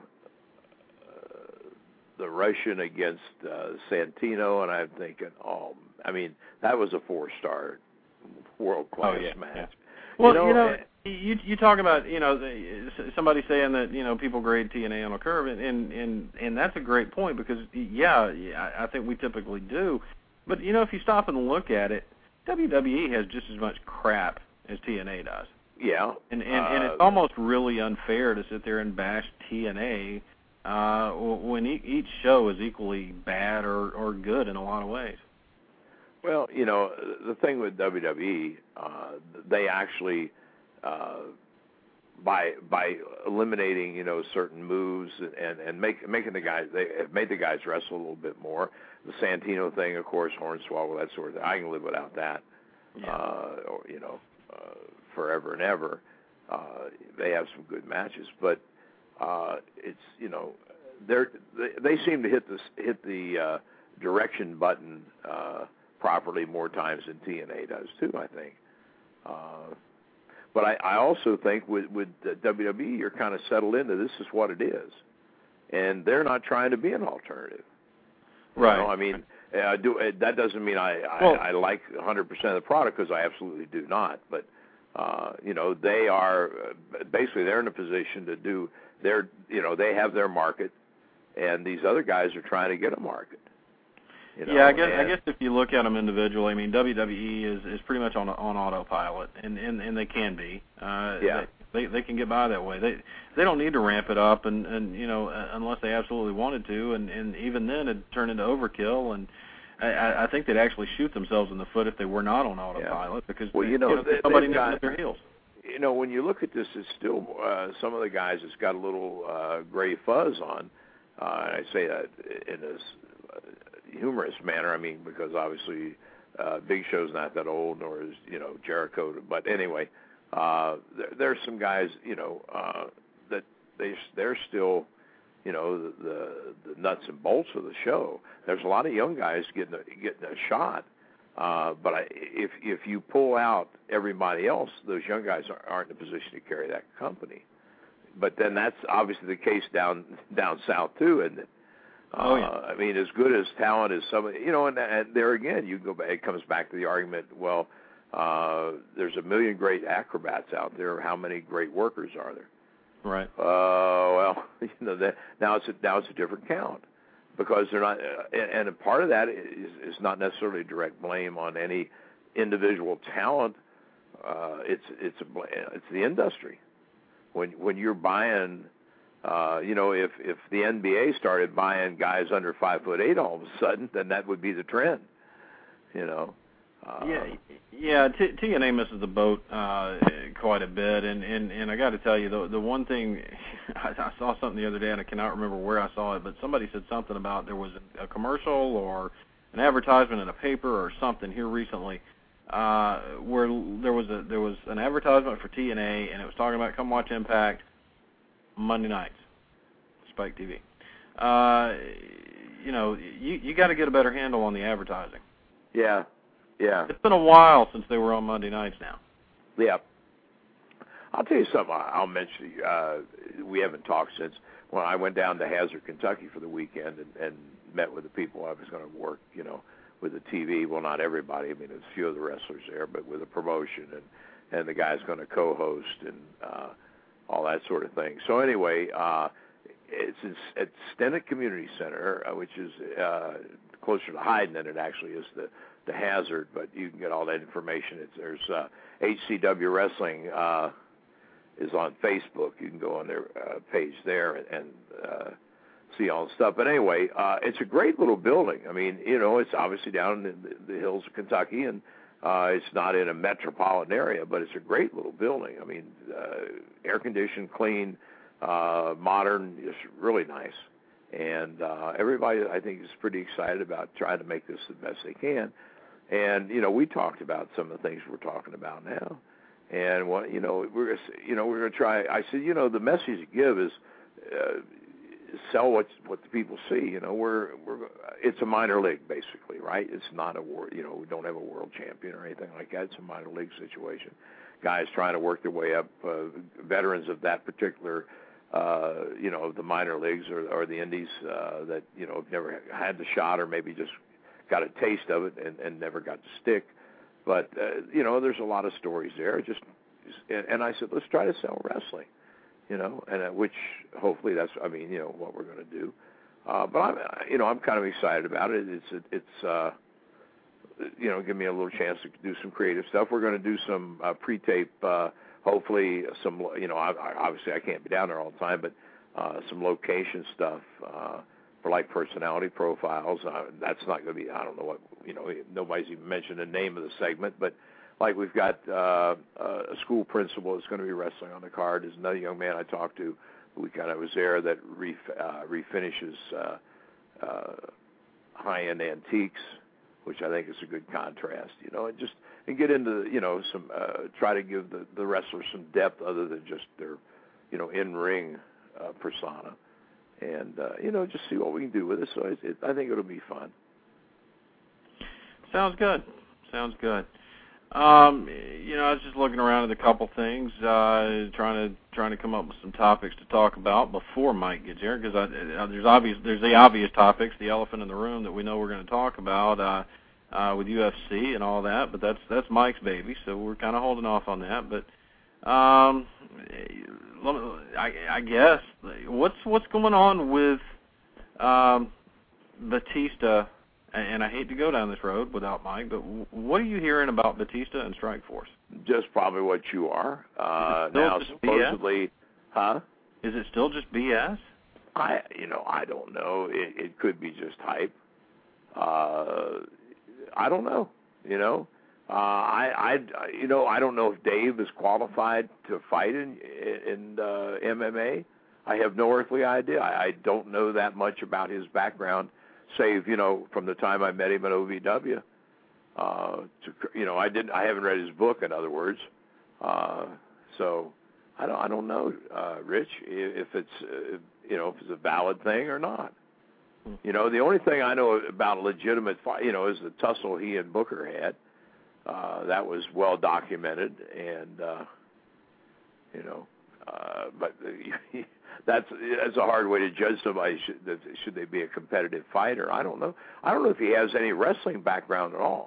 the Russian against uh, Santino, and I'm thinking, oh, I mean, that was a four-star world-class oh, yeah, match. Yeah. Well, you know, you know, and, you you talk about, you know, somebody saying that, you know, people grade T N A on a curve, and and and, and that's a great point because, yeah, yeah, I think we typically do, but you know, if you stop and look at it, W W E has just as much crap as T N A does. Yeah, and and, uh, and it's almost really unfair to sit there and bash T N A uh, when e- each show is equally bad or, or good in a lot of ways. Well, you know, the thing with W W E, uh, they actually uh, by by eliminating, you know, certain moves and and make, making the guys, they have made the guys wrestle a little bit more. The Santino thing, of course, Hornswoggle, that sort of thing. I can live without that. Yeah. Uh, or you know. Uh, forever and ever. Uh, they have some good matches, but uh, it's, you know, they're, they they seem to hit the hit the uh, direction button uh, properly more times than T N A does too, I think. Uh, but I, I also think with with W W E, you're kind of settled into this is what it is, and they're not trying to be an alternative. Right. You know, I mean, uh, do uh, that doesn't mean I I, well, I like one hundred percent of the product, because I absolutely do not, but. Uh, you know, they are uh, basically they're in a position to do their, you know, they have their market, and these other guys are trying to get a market. You know, yeah, I guess and, I guess if you look at them individually, I mean, W W E is, is pretty much on on autopilot, and, and, and they can be. Uh, yeah. They, they they can get by that way. They they don't need to ramp it up, and, and you know, unless they absolutely wanted to, and, and even then it'd turn into overkill. And I, I think they'd actually shoot themselves in the foot if they were not on autopilot, yeah. because well, you know, you know they, somebody nipping got, at their heels. You know, when you look at this, it's still uh, some of the guys that's got a little uh, gray fuzz on. Uh, and I say that in a uh, humorous manner. I mean, because obviously uh, Big Show's not that old, nor is, you know, Jericho. But anyway, uh, there, there's some guys, you know, uh, that they they're still, you know, the, the the nuts and bolts of the show. There's a lot of young guys getting a, getting a shot, uh, but I, if if you pull out everybody else, those young guys aren't in a position to carry that company. But then that's obviously the case down down south too, isn't it? Oh, yeah. Uh, I mean, as good as talent as somebody, you know, and, and there again, you go back. It comes back to the argument. Well, uh, there's a million great acrobats out there. How many great workers are there? Right. Uh, well, you know that now it's a, now it's a different count because they're not, uh, and, and a part of that is, is not necessarily direct blame on any individual talent. Uh, it's it's a it's the industry. When when you're buying. Uh, you know, if, if the N B A started buying guys under five foot eight all of a sudden, then that would be the trend. You know. Uh, yeah, yeah. T- T N A misses the boat uh, quite a bit, and, and, and I got to tell you, the the one thing I, I saw something the other day, and I cannot remember where I saw it, but somebody said something about there was a, a commercial or an advertisement in a paper or something here recently, uh, where there was a there was an advertisement for T N A, and it was talking about come watch Impact Monday nights, Spike T V. Uh, you know, you you got to get a better handle on the advertising. Yeah, yeah. It's been a while since they were on Monday nights now. Yeah. I'll tell you something. I'll mention. Uh, we haven't talked since when I went down to Hazard, Kentucky for the weekend and, and met with the people I was going to work, you know, with the T V. Well, not everybody. I mean, there's a few of the wrestlers there, but with a promotion and and the guy's going to co-host and. Uh, all that sort of thing. So anyway, uh, it's at Stennett Community Center, uh, which is uh, closer to Hyden than it actually is the, the Hazard, but you can get all that information. It's, there's uh, H C W Wrestling uh, is on Facebook. You can go on their uh, page there and, and uh, see all the stuff. But anyway, uh, it's a great little building. I mean, you know, it's obviously down in the, the hills of Kentucky, and Uh, it's not in a metropolitan area, but it's a great little building. I mean, uh, air-conditioned, clean, uh, modern, just really nice. And uh, everybody, I think, is pretty excited about trying to make this the best they can. And, you know, we talked about some of the things we're talking about now. And, what, you know, we're, you know, we're going to try. I said, you know, the message you give is uh, sell what what the people see. You know, we're we're it's a minor league basically, right? It's not a war. You know, we don't have a world champion or anything like that. It's a minor league situation. Guys trying to work their way up, uh, veterans of that particular, uh, you know, the minor leagues or, or the indies uh, that you know have never had the shot or maybe just got a taste of it and, and never got to stick. But uh, you know, there's a lot of stories there. Just and, and I said, let's try to sell wrestling. You know, and uh, which hopefully that's, I mean, you know, what we're going to do. Uh, but I'm, you know, I'm kind of excited about it. It's, it's, uh, you know, give me a little chance to do some creative stuff. We're going to do some uh, pre-tape, uh, hopefully some, you know, I, I, obviously I can't be down there all the time, but uh, some location stuff uh, for like personality profiles. Uh, that's not going to be, I don't know what, you know, nobody's even mentioned the name of the segment, but. Like we've got uh, a school principal that's going to be wrestling on the card. There's another young man I talked to who we kind of was there that re, uh, refinishes uh, uh, high-end antiques, which I think is a good contrast. You know, and just and get into you know some uh, try to give the, the wrestlers some depth other than just their you know in-ring uh, persona, and uh, you know just see what we can do with it. So it, it, I think it'll be fun. Sounds good. Sounds good. Um, you know, I was just looking around at a couple things, uh, trying to trying to come up with some topics to talk about before Mike gets here, because there's obvious there's the obvious topics, the elephant in the room that we know we're going to talk about uh, uh, with U F C and all that. But that's that's Mike's baby, so we're kind of holding off on that. But um, I, I guess what's what's going on with um, Batista. And I hate to go down this road without Mike, but what are you hearing about Batista and Strikeforce? Just probably what you are. Uh, now, supposedly, B S? Huh? Is it still just B S? I, you know, I don't know. It, it could be just hype. Uh, I don't know. You know, uh, I, I, you know, I don't know if Dave is qualified to fight in in uh, M M A. I have no earthly idea. I, I don't know that much about his background. Save, you know, from the time I met him at O V W. Uh, to, you know, I didn't. I haven't read his book. In other words, Uh, so I don't I don't know, uh, Rich, if it's uh, you know if it's a valid thing or not. You know, the only thing I know about a legitimate fight, you know, is the tussle he and Booker had. Uh, that was well documented, and uh, you know, uh, but that's that's a hard way to judge somebody. Should, should they be a competitive fighter? I don't know. I don't know if he has any wrestling background at all.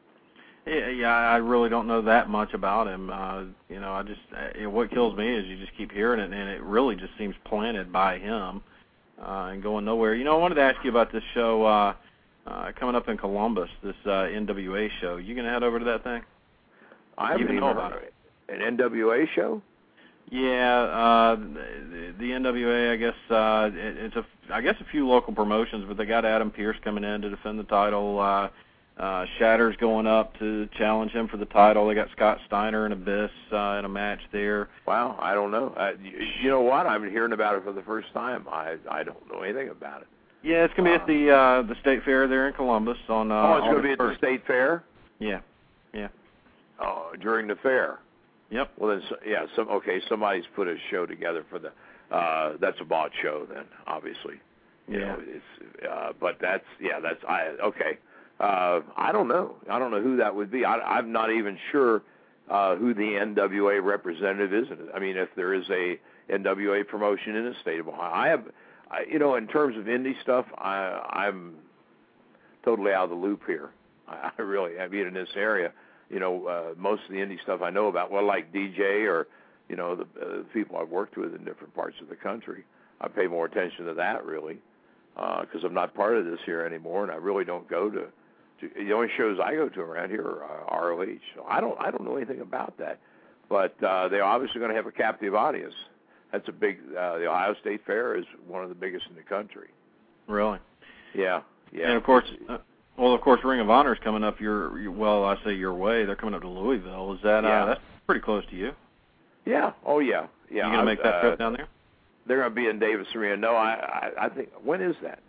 Yeah, yeah, I really don't know that much about him. Uh, you know, I just uh, what kills me is you just keep hearing it, and it really just seems planted by him uh, and going nowhere. You know, I wanted to ask you about this show uh, uh, coming up in Columbus, this uh, N W A show. You gonna head over to that thing? I haven't even even know about it. An N W A show? Yeah, uh, the, the N W A. I guess uh, it, it's a, I guess a few local promotions, but they got Adam Pearce coming in to defend the title. Uh, Uh, Shatter's going up to challenge him for the title. They got Scott Steiner and Abyss uh, in a match there. Wow, I don't know. Uh, you, you know what? I'm hearing about it for the first time. I I don't know anything about it. Yeah, it's gonna be uh, at the uh, the State Fair there in Columbus on. Uh, oh, it's gonna be at the first. State Fair. Yeah, yeah. Oh, during the fair. Yep. Well, then, so, yeah. Some okay. Somebody's put a show together for the. Uh, that's a bought show, then, obviously. You yeah. know, it's, uh, but that's yeah. That's I okay. Uh, I don't know. I don't know who that would be. I, I'm not even sure uh, who the N W A representative is. I mean, if there is a N W A promotion in the state of Ohio, I have, I, you know, in terms of indie stuff, I, I'm totally out of the loop here. I, I really, I mean, in this area, you know, uh, most of the indie stuff I know about, well, like D J or, you know, the uh, people I've worked with in different parts of the country, I pay more attention to that really because uh, I'm not part of this here anymore, and I really don't go to. The only shows I go to around here are uh, R O H, so I don't I don't know anything about that. But uh, they're obviously going to have a captive audience. That's a big. Uh, the Ohio State Fair is one of the biggest in the country. Really? Yeah, yeah. And of course, uh, well, of course, Ring of Honor is coming up your, your well, I say your way. They're coming up to Louisville. Is that yeah. uh, that's pretty close to you? Yeah. Oh yeah. Yeah. You gonna make that uh, trip down there? They're going to be in Davis Arena. No, I, I I think when is that?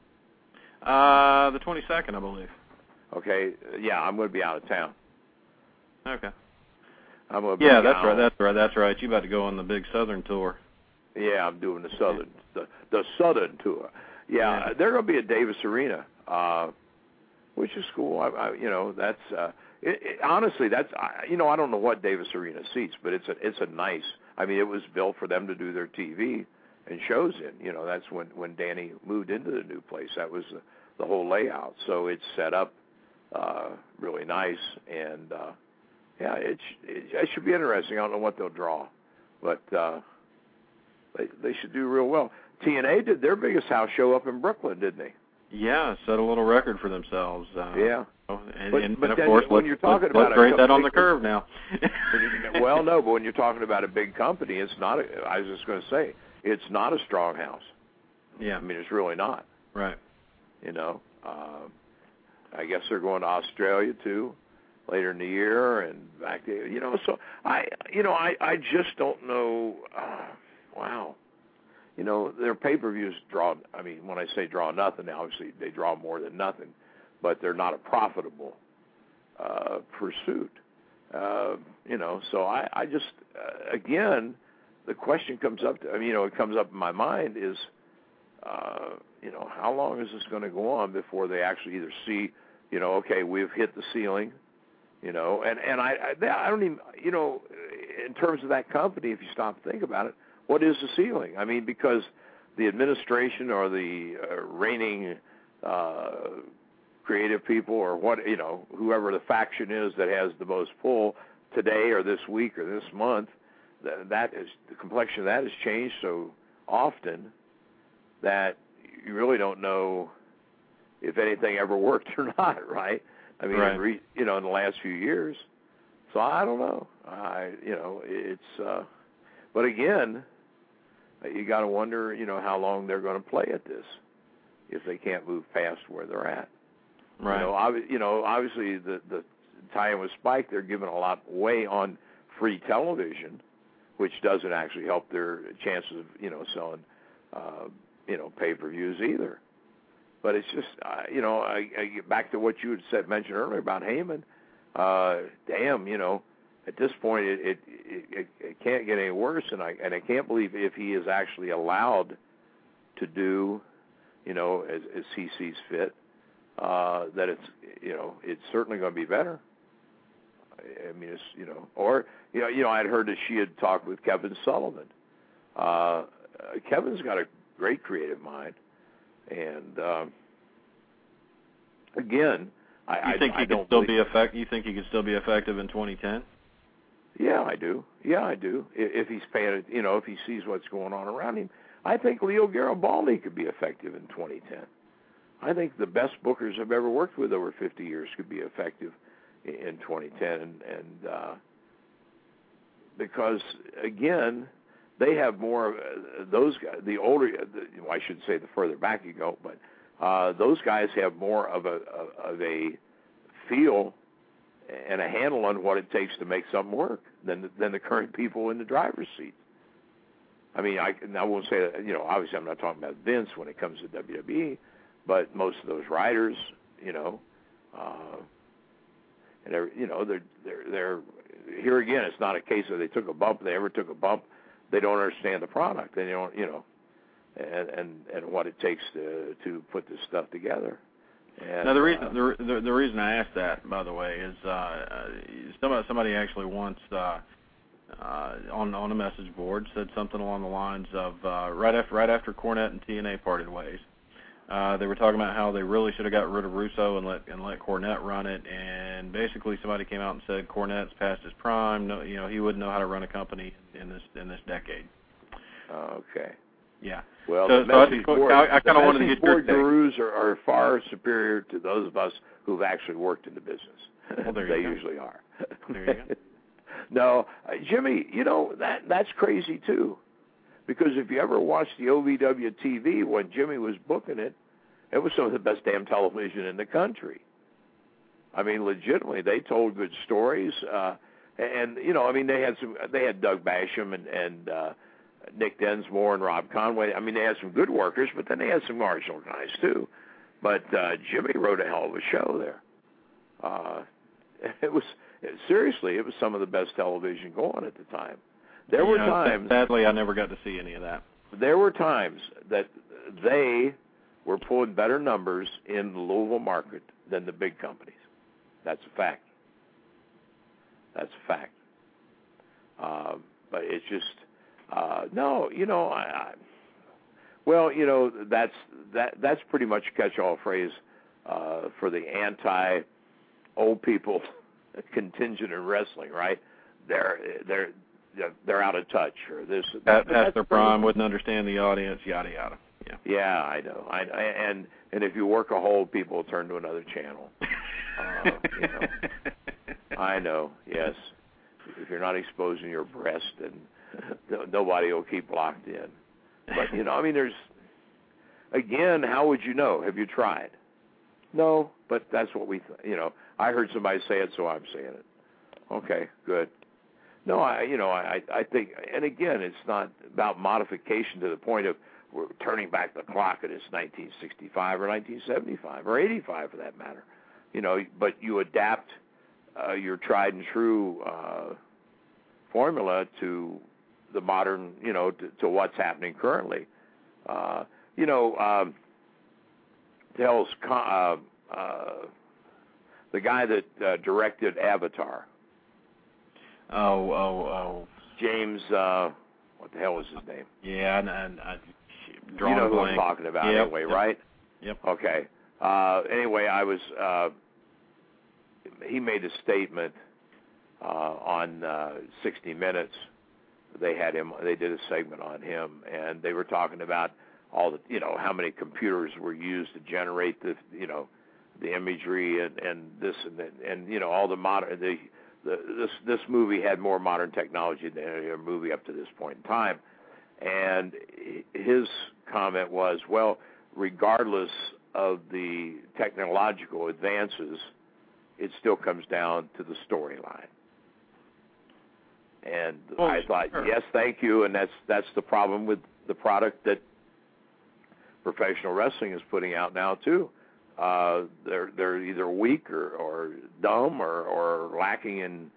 Uh, the twenty-second, I believe. Okay, yeah, I'm going to be out of town. Okay. I'm going to be yeah, that's down. right. That's right. That's right. You about to go on the big Southern tour? Yeah, I'm doing the Southern, the the Southern tour. Yeah, yeah. they're going to be at Davis Arena, uh, which is cool. I, I, you know, that's uh, it, it, honestly, that's I, you know, I don't know what Davis Arena seats, but it's a it's a nice. I mean, it was built for them to do their T V and shows in. You know, that's when when Danny moved into the new place. That was the, the whole layout. So it's set up. Uh, really nice, and uh, yeah, it, it it should be interesting. I don't know what they'll draw, but uh, they they should do real well. T N A did their biggest house show up in Brooklyn, didn't they? Yeah, set a little record for themselves. Uh, yeah, and, but, and, but and of then course, when let's, you're talking let's, about let's grade that on the big, curve now. Well, no, but when you're talking about a big company, it's not. A, I was just going to say, it's not a strong house. Yeah, I mean, it's really not. Right. You know. Uh, I guess they're going to Australia too, later in the year, and back to you know. So I, you know, I, I just don't know. Uh, wow, you know, their pay-per-views draw. I mean, when I say draw nothing, obviously they draw more than nothing, but they're not a profitable uh, pursuit. Uh, you know, so I, I just uh, again, the question comes up. To, I mean, you know, it comes up in my mind is. Uh, you know, how long is this going to go on before they actually either see, you know, okay, we've hit the ceiling, you know, and, and I, I, I don't even, you know, in terms of that company, if you stop to think about it, what is the ceiling? I mean, because the administration or the uh, reigning uh, creative people or what, you know, whoever the faction is that has the most pull today or this week or this month, that, that is, the complexion of that has changed so often that you really don't know if anything ever worked or not, right? I mean, right. re, you know, in the last few years. So I don't know. I, you know, it's. Uh, but again, you got to wonder, you know, how long they're going to play at this if they can't move past where they're at. Right. You know, ob- you know obviously the the tie-in with Spike, they're giving a lot away on free television, which doesn't actually help their chances of, you know, selling. Uh, you know, pay-per-views either. But it's just, uh, you know, I, I get back to what you had said, mentioned earlier about Heyman. Uh, damn, you know, at this point, it it, it it can't get any worse, and I and I can't believe if he is actually allowed to do, you know, as, as he sees fit, uh, that it's you know it's certainly going to be better. I mean, it's you know, or you know, you know, I'd heard that she had talked with Kevin Sullivan. Uh, Kevin's got a great creative mind, and um, again, I, you think I, he I don't could still believe, be effect? You think he could still be effective in twenty ten? Yeah, I do. Yeah, I do. If, if he's paying it, you know, if he sees what's going on around him, I think Leo Garibaldi could be effective in twenty ten. I think the best bookers I've ever worked with over fifty years could be effective in, in twenty ten, and, and uh, because again, they have more. Uh, those guys, the older, the, well, I should say, the further back you go, but uh, those guys have more of a of a feel and a handle on what it takes to make something work than the, than the current people in the driver's seat. I mean, I, I won't say that, you know, obviously I'm not talking about Vince when it comes to W W E, but most of those writers, you know, uh, and they're, you know, they're, they're, they're, here again, it's not a case of they took a bump, they ever took a bump, they don't understand the product, they don't, you know, and, and, and what it takes to, to put this stuff together. And, now the reason uh, the, the the reason I asked that, by the way, is uh, somebody somebody actually once uh, uh, on on a message board said something along the lines of uh, right after right after Cornette and T N A parted ways, uh, they were talking about how they really should have got rid of Russo and let and let Cornette run it, and basically somebody came out and said Cornette's past his prime, no, you know, he wouldn't know how to run a company in this in this decade. Okay. Yeah. Well, so, the so message I, board, I, I kind of wanted to message get your board take. gurus are, are far superior to those of us who've actually worked in the business. Well, there they you go. usually are. There you go. No, uh, Jimmy, you know, that that's crazy, too. Because if you ever watched the O V W T V when Jimmy was booking it, it was some of the best damn television in the country. I mean, legitimately, they told good stories. Uh, and, you know, I mean, they had some, they had Doug Basham and, and uh, Nick Densmore and Rob Conway. I mean, they had some good workers, but then they had some marginal guys, too. But uh, Jimmy wrote a hell of a show there. Uh, it was, seriously, it was some of the best television going at the time. There were You know, times... Sadly, I never got to see any of that. There were times that they were pulling better numbers in the Louisville market than the big companies. That's a fact. That's a fact. Uh, but it's just... Uh, no, you know, I, I, well, you know, that's that that's pretty much a catch-all phrase uh, for the anti-old people contingent in wrestling, right? They're they're they're out of touch, or this. That, past their prime, wouldn't understand the audience, yada yada. Yeah. Yeah, I know. I, I and and if you work a hold, people will turn to another channel. Uh, you know. I know. Yes. If you're not exposing your breast, and nobody will keep locked in. But, you know, I mean, there's, again, how would you know? Have you tried? No, but that's what we, th- you know, I heard somebody say it, so I'm saying it. Okay, good. No, I, you know, I, I think, and again, it's not about modification to the point of we're turning back the clock and it's nineteen sixty-five or nineteen seventy-five or eighty-five for that matter. You know, but you adapt uh, your tried and true uh, formula to the modern, you know, to, to what's happening currently. Uh, you know, um, tells uh, uh, the guy that uh, directed Avatar. Oh, oh, oh. James, uh, what the hell was his name? Yeah, and, and I, you know who blank. I'm talking about, yep, anyway, yep. right? Yep. Okay. Uh, anyway, I was. Uh, he made a statement uh, on uh, sixty minutes. They had him. They did a segment on him, and they were talking about all the, you know, how many computers were used to generate the, you know, the imagery and, and this and that, and you know, all the modern. The, the this this movie had more modern technology than any other movie up to this point in time, and his comment was, well, regardless of the technological advances, it still comes down to the storyline. And well, I thought, sure. yes, thank you, and that's that's the problem with the product that professional wrestling is putting out now too. Uh, they're they're either weak or, or dumb or, or lacking in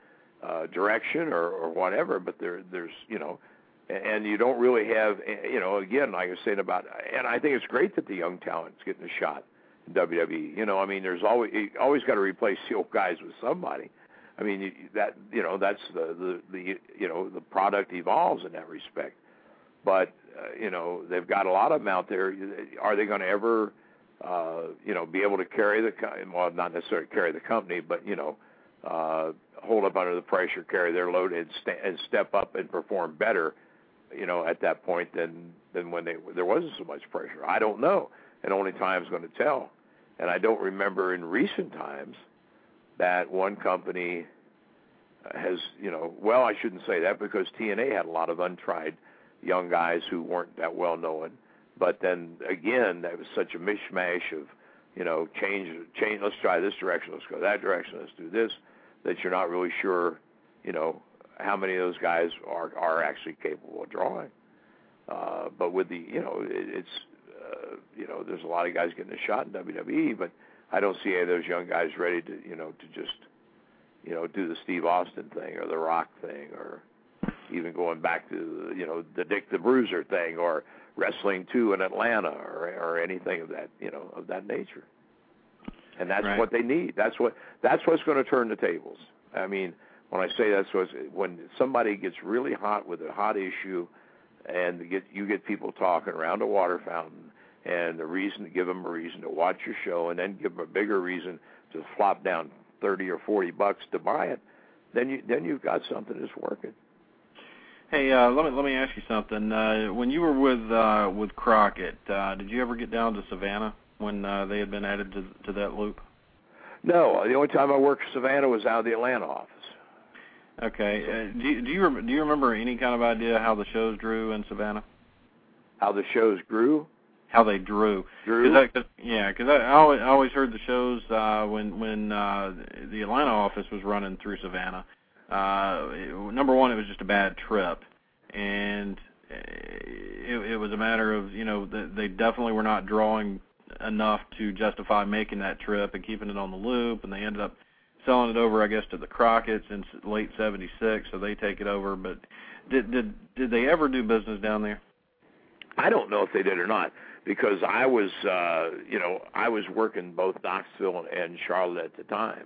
uh, direction or, or whatever. But there, there's, you know, and you don't really have, you know, again, like I was saying about, and I think it's great that the young talent's getting a shot in W W E. You know, I mean, there's always, you always got to replace the old guys with somebody. I mean, you, that, you know, that's the, the, the, you know, the product evolves in that respect. But, uh, you know, they've got a lot of them out there. Are they going to ever, uh, you know, be able to carry the, well, not necessarily carry the company, but, you know, uh, hold up under the pressure, carry their load, and, st- and step up and perform better, you know, at that point than, than when they, there wasn't so much pressure? I don't know, and only time's going to tell. And I don't remember in recent times that one company has, you know, well, I shouldn't say that because T N A had a lot of untried young guys who weren't that well known. But then again, that was such a mishmash of, you know, change, change. Let's try this direction. Let's go that direction. Let's do this. That you're not really sure, you know, how many of those guys are are actually capable of drawing. Uh, but with the, you know, it, it's, uh, you know, there's a lot of guys getting a shot in W W E, but I don't see any of those young guys ready to, you know, to just, you know, do the Steve Austin thing or the Rock thing, or even going back to, you know, the Dick the Bruiser thing, or Wrestling two in Atlanta, or or anything of that, you know, of that nature. And that's right. What they need. That's what that's what's going to turn the tables. I mean, when I say that's what, when somebody gets really hot with a hot issue, and get you get people talking around a water fountain, and the reason to give them a reason to watch your show, and then give them a bigger reason to flop down thirty or forty bucks to buy it, then you then you've got something that's working. Hey, uh, let me let me ask you something. Uh, when you were with uh, with Crockett, uh, did you ever get down to Savannah when uh, they had been added to to that loop? No, the only time I worked for Savannah was out of the Atlanta office. Okay. Uh, do you, do you rem- do you remember any kind of idea how the shows drew in Savannah? How the shows grew? How they drew? Drew? Cause I, cause, yeah, because I, I always, I always heard the shows uh, when when uh, the Atlanta office was running through Savannah. Uh, it, number one, it was just a bad trip, and it, it was a matter of, you know, they definitely were not drawing enough to justify making that trip and keeping it on the loop, and they ended up selling it over, I guess, to the Crockett's in late seventy-six, so they take it over. But did did did they ever do business down there? I don't know if they did or not, because I was, uh, you know, I was working both Knoxville and Charlotte at the time,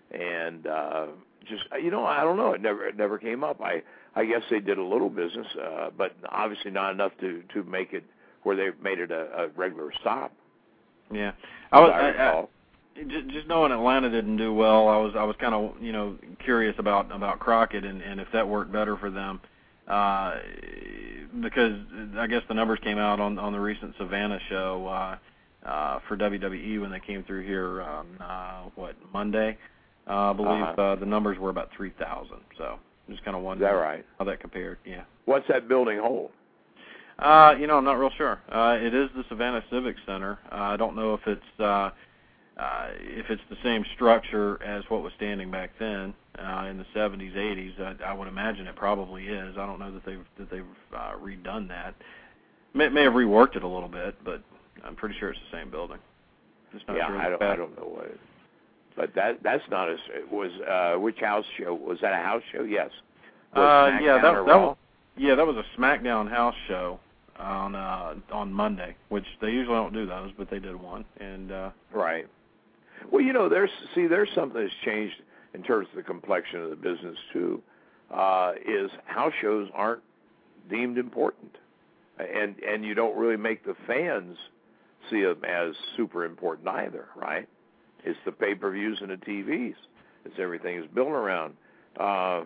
and uh, just, you know, I don't know, it never it never came up. I I guess they did a little business, uh, but obviously not enough to to make it where they made it a, a regular stop. Yeah, I was. I, I, I, just knowing Atlanta didn't do well, I was I was kind of, you know, curious about about Crockett and, and if that worked better for them, uh, because I guess the numbers came out on on the recent Savannah show uh, uh, for W W E when they came through here on uh, what Monday, uh, I believe uh-huh. uh, the numbers were about three thousand. So just kind of wondering Is that right? how that compared. Yeah. What's that building hold? Uh, you know, I'm not real sure. Uh, it is the Savannah Civic Center. Uh, I don't know if it's uh, Uh, if it's the same structure as what was standing back then uh, in the seventies, eighties, I, I would imagine it probably is. I don't know that they've that they've uh, redone that. May, may have reworked it a little bit, but I'm pretty sure it's the same building. Just not yeah, sure I don't, I don't know what it is. But that that's not as it was. Uh, which house show was that? A house show? Yes. Uh, yeah, that, that was yeah that was a SmackDown house show on uh, on Monday, which they usually don't do those, but they did one. And uh, right. Well, you know, there's see, there's something that's changed in terms of the complexion of the business too. Uh, is house shows aren't deemed important, and and you don't really make the fans see them as super important either, right? It's the pay-per-views and the T Vs. It's everything is built around. Uh,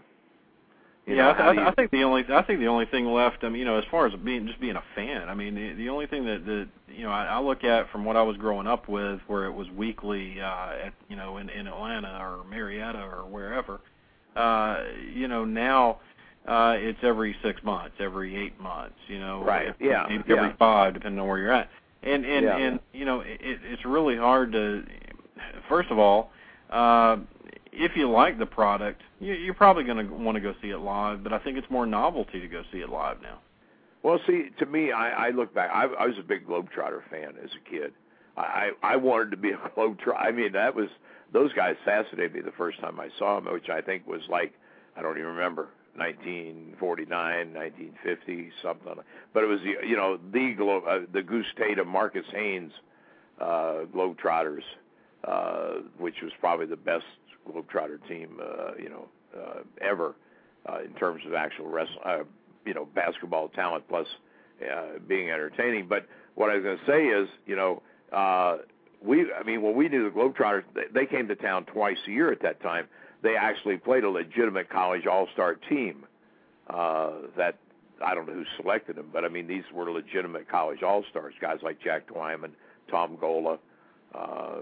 You yeah, know, I, th- you... I think the only I think the only thing left, I mean, you know, as far as being just being a fan, I mean, the, the only thing that, that you know I, I look at from what I was growing up with, where it was weekly, uh, at you know, in, in Atlanta or Marietta or wherever, uh, you know, now uh, it's every six months, every eight months, you know, right? Every, yeah, every yeah. five, depending on where you're at, and and yeah. and you know, it, it's really hard to, first of all. Uh, If you like the product, you're probably going to want to go see it live, but I think it's more novelty to go see it live now. Well, see, to me, I, I look back. I, I was a big Globetrotter fan as a kid. I, I wanted to be a Globetrotter. I mean, that was those guys fascinated me the first time I saw them, which I think was like I don't even remember, nineteen forty-nine, nineteen fifty, something like that. But it was, the you know, the, Glo- uh, the Goose Tatum, Marcus Haynes uh, Globetrotters, uh, which was probably the best Globetrotter team, uh, you know, uh, ever uh, in terms of actual wrestling, uh, you know, basketball talent plus uh, being entertaining. But what I was going to say is, you know, uh, we, I mean, when we knew the Globetrotters, they, they came to town twice a year at that time. They actually played a legitimate college all-star team uh, that, I don't know who selected them, but, I mean, these were legitimate college all-stars, guys like Jack Twyman, Tom Gola, uh,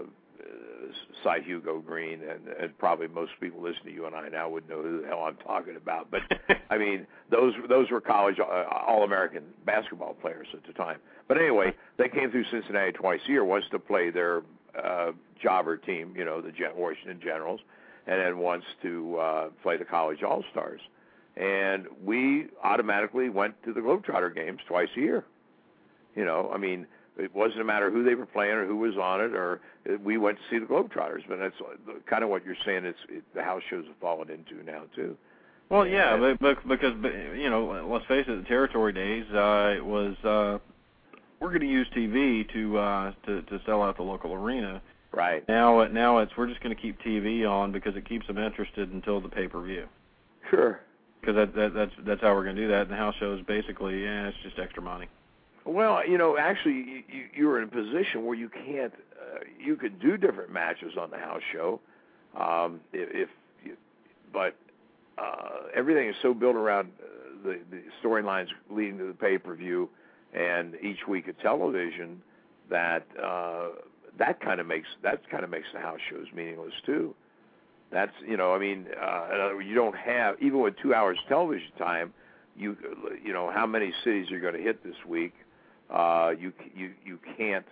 Cy Hugo Green, and, and probably most people listening to you and I now would know who the hell I'm talking about. But, I mean, those those were college uh, All-American basketball players at the time. But anyway, they came through Cincinnati twice a year, once to play their uh, jobber team, you know, the Washington Generals, and then once to uh, play the college all-stars. And we automatically went to the Globetrotter games twice a year. You know, I mean, it wasn't a matter of who they were playing or who was on it, or we went to see the Globetrotters. But that's kind of what you're saying. It's it, the house shows have fallen into now too. Well, yeah, but, but because you know, let's face it, the territory days, uh, it was uh, we're going to use T V to uh, to to sell out the local arena. Right. Now, now it's we're just going to keep T V on because it keeps them interested until the pay-per-view. Sure. Because that, that that's that's how we're going to do that. And the house shows basically, yeah, it's just extra money. Well, you know, actually, you, you're in a position where you can't, uh, you could do different matches on the house show, um, if, if you, but uh, everything is so built around uh, the, the storylines leading to the pay-per-view and each week of television that uh, that kind of makes that kind of makes the house shows meaningless too. That's, you know, I mean, uh, you don't have, even with two hours television time, you you know how many cities you're going to hit this week. Uh, you you you can't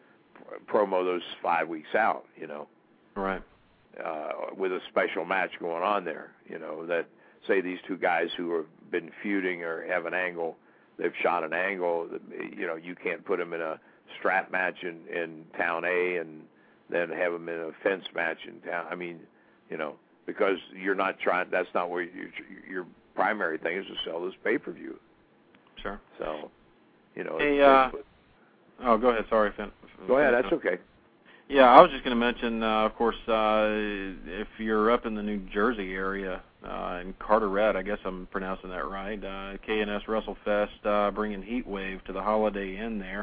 promo those five weeks out, you know. Right. Uh, with a special match going on there, you know, that say these two guys who have been feuding or have an angle, they've shot an angle, you know, you can't put them in a strap match in, in town A and then have them in a fence match in town. I mean, you know, because you're not trying. That's not where you, your primary thing is to sell this pay-per-view. Sure. So. You know, hey, uh, oh, go ahead. Sorry, Finn. Go ahead. That's okay. Yeah, I was just going to mention, uh, of course, uh, if you're up in the New Jersey area, uh, in Carteret, I guess I'm pronouncing that right, uh, K and S WrestleFest uh, bringing Heat Wave to the Holiday Inn there.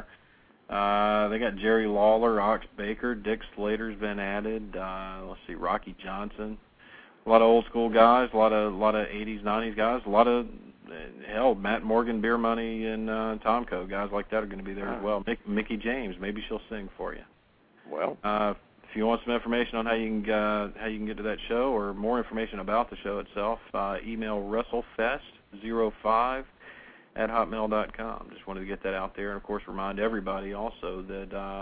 Uh, they got Jerry Lawler, Ox Baker, Dick Slater's been added. Uh, let's see, Rocky Johnson. A lot of old school guys, a lot of a lot of eighties, nineties guys, a lot of hell, Matt Morgan, Beer Money, and uh, Tomko, guys like that are going to be there as well. Mick, Mickey James, maybe she'll sing for you. Well, uh, if you want some information on how you can uh, how you can get to that show or more information about the show itself, uh, email WrestleFest zero five at hotmail dot com. Just wanted to get that out there, and of course, remind everybody also that uh,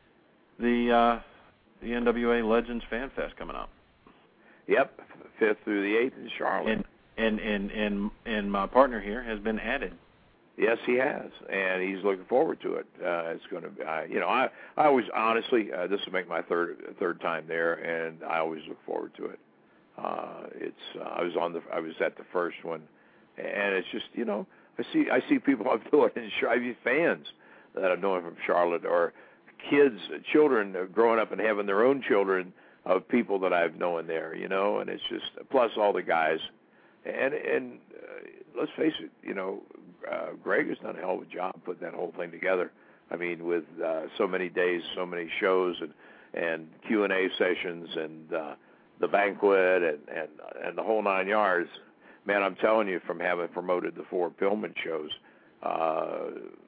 the uh, the N W A Legends Fan Fest coming up. Yep, fifth through the eighth in Charlotte. And and and and, and my partner here has been added. Yes, he has, and he's looking forward to it. Uh, it's going to be, uh, you know, I, I always, honestly, uh, this will make my third third time there, and I always look forward to it. Uh, it's, uh, I was on the, I was at the first one, and it's just, you know, I see, I see people I'm doing in Charlotte, fans that I know from Charlotte, or kids, children growing up and having their own children of people that I've known there, you know, and it's just, plus all the guys, and and uh, let's face it, you know. Uh, Greg has done a hell of a job putting that whole thing together. I mean, with uh, so many days, so many shows, and and Q and A sessions, and uh, the banquet, and, and and the whole nine yards. Man, I'm telling you, from having promoted the four Pillman shows, uh,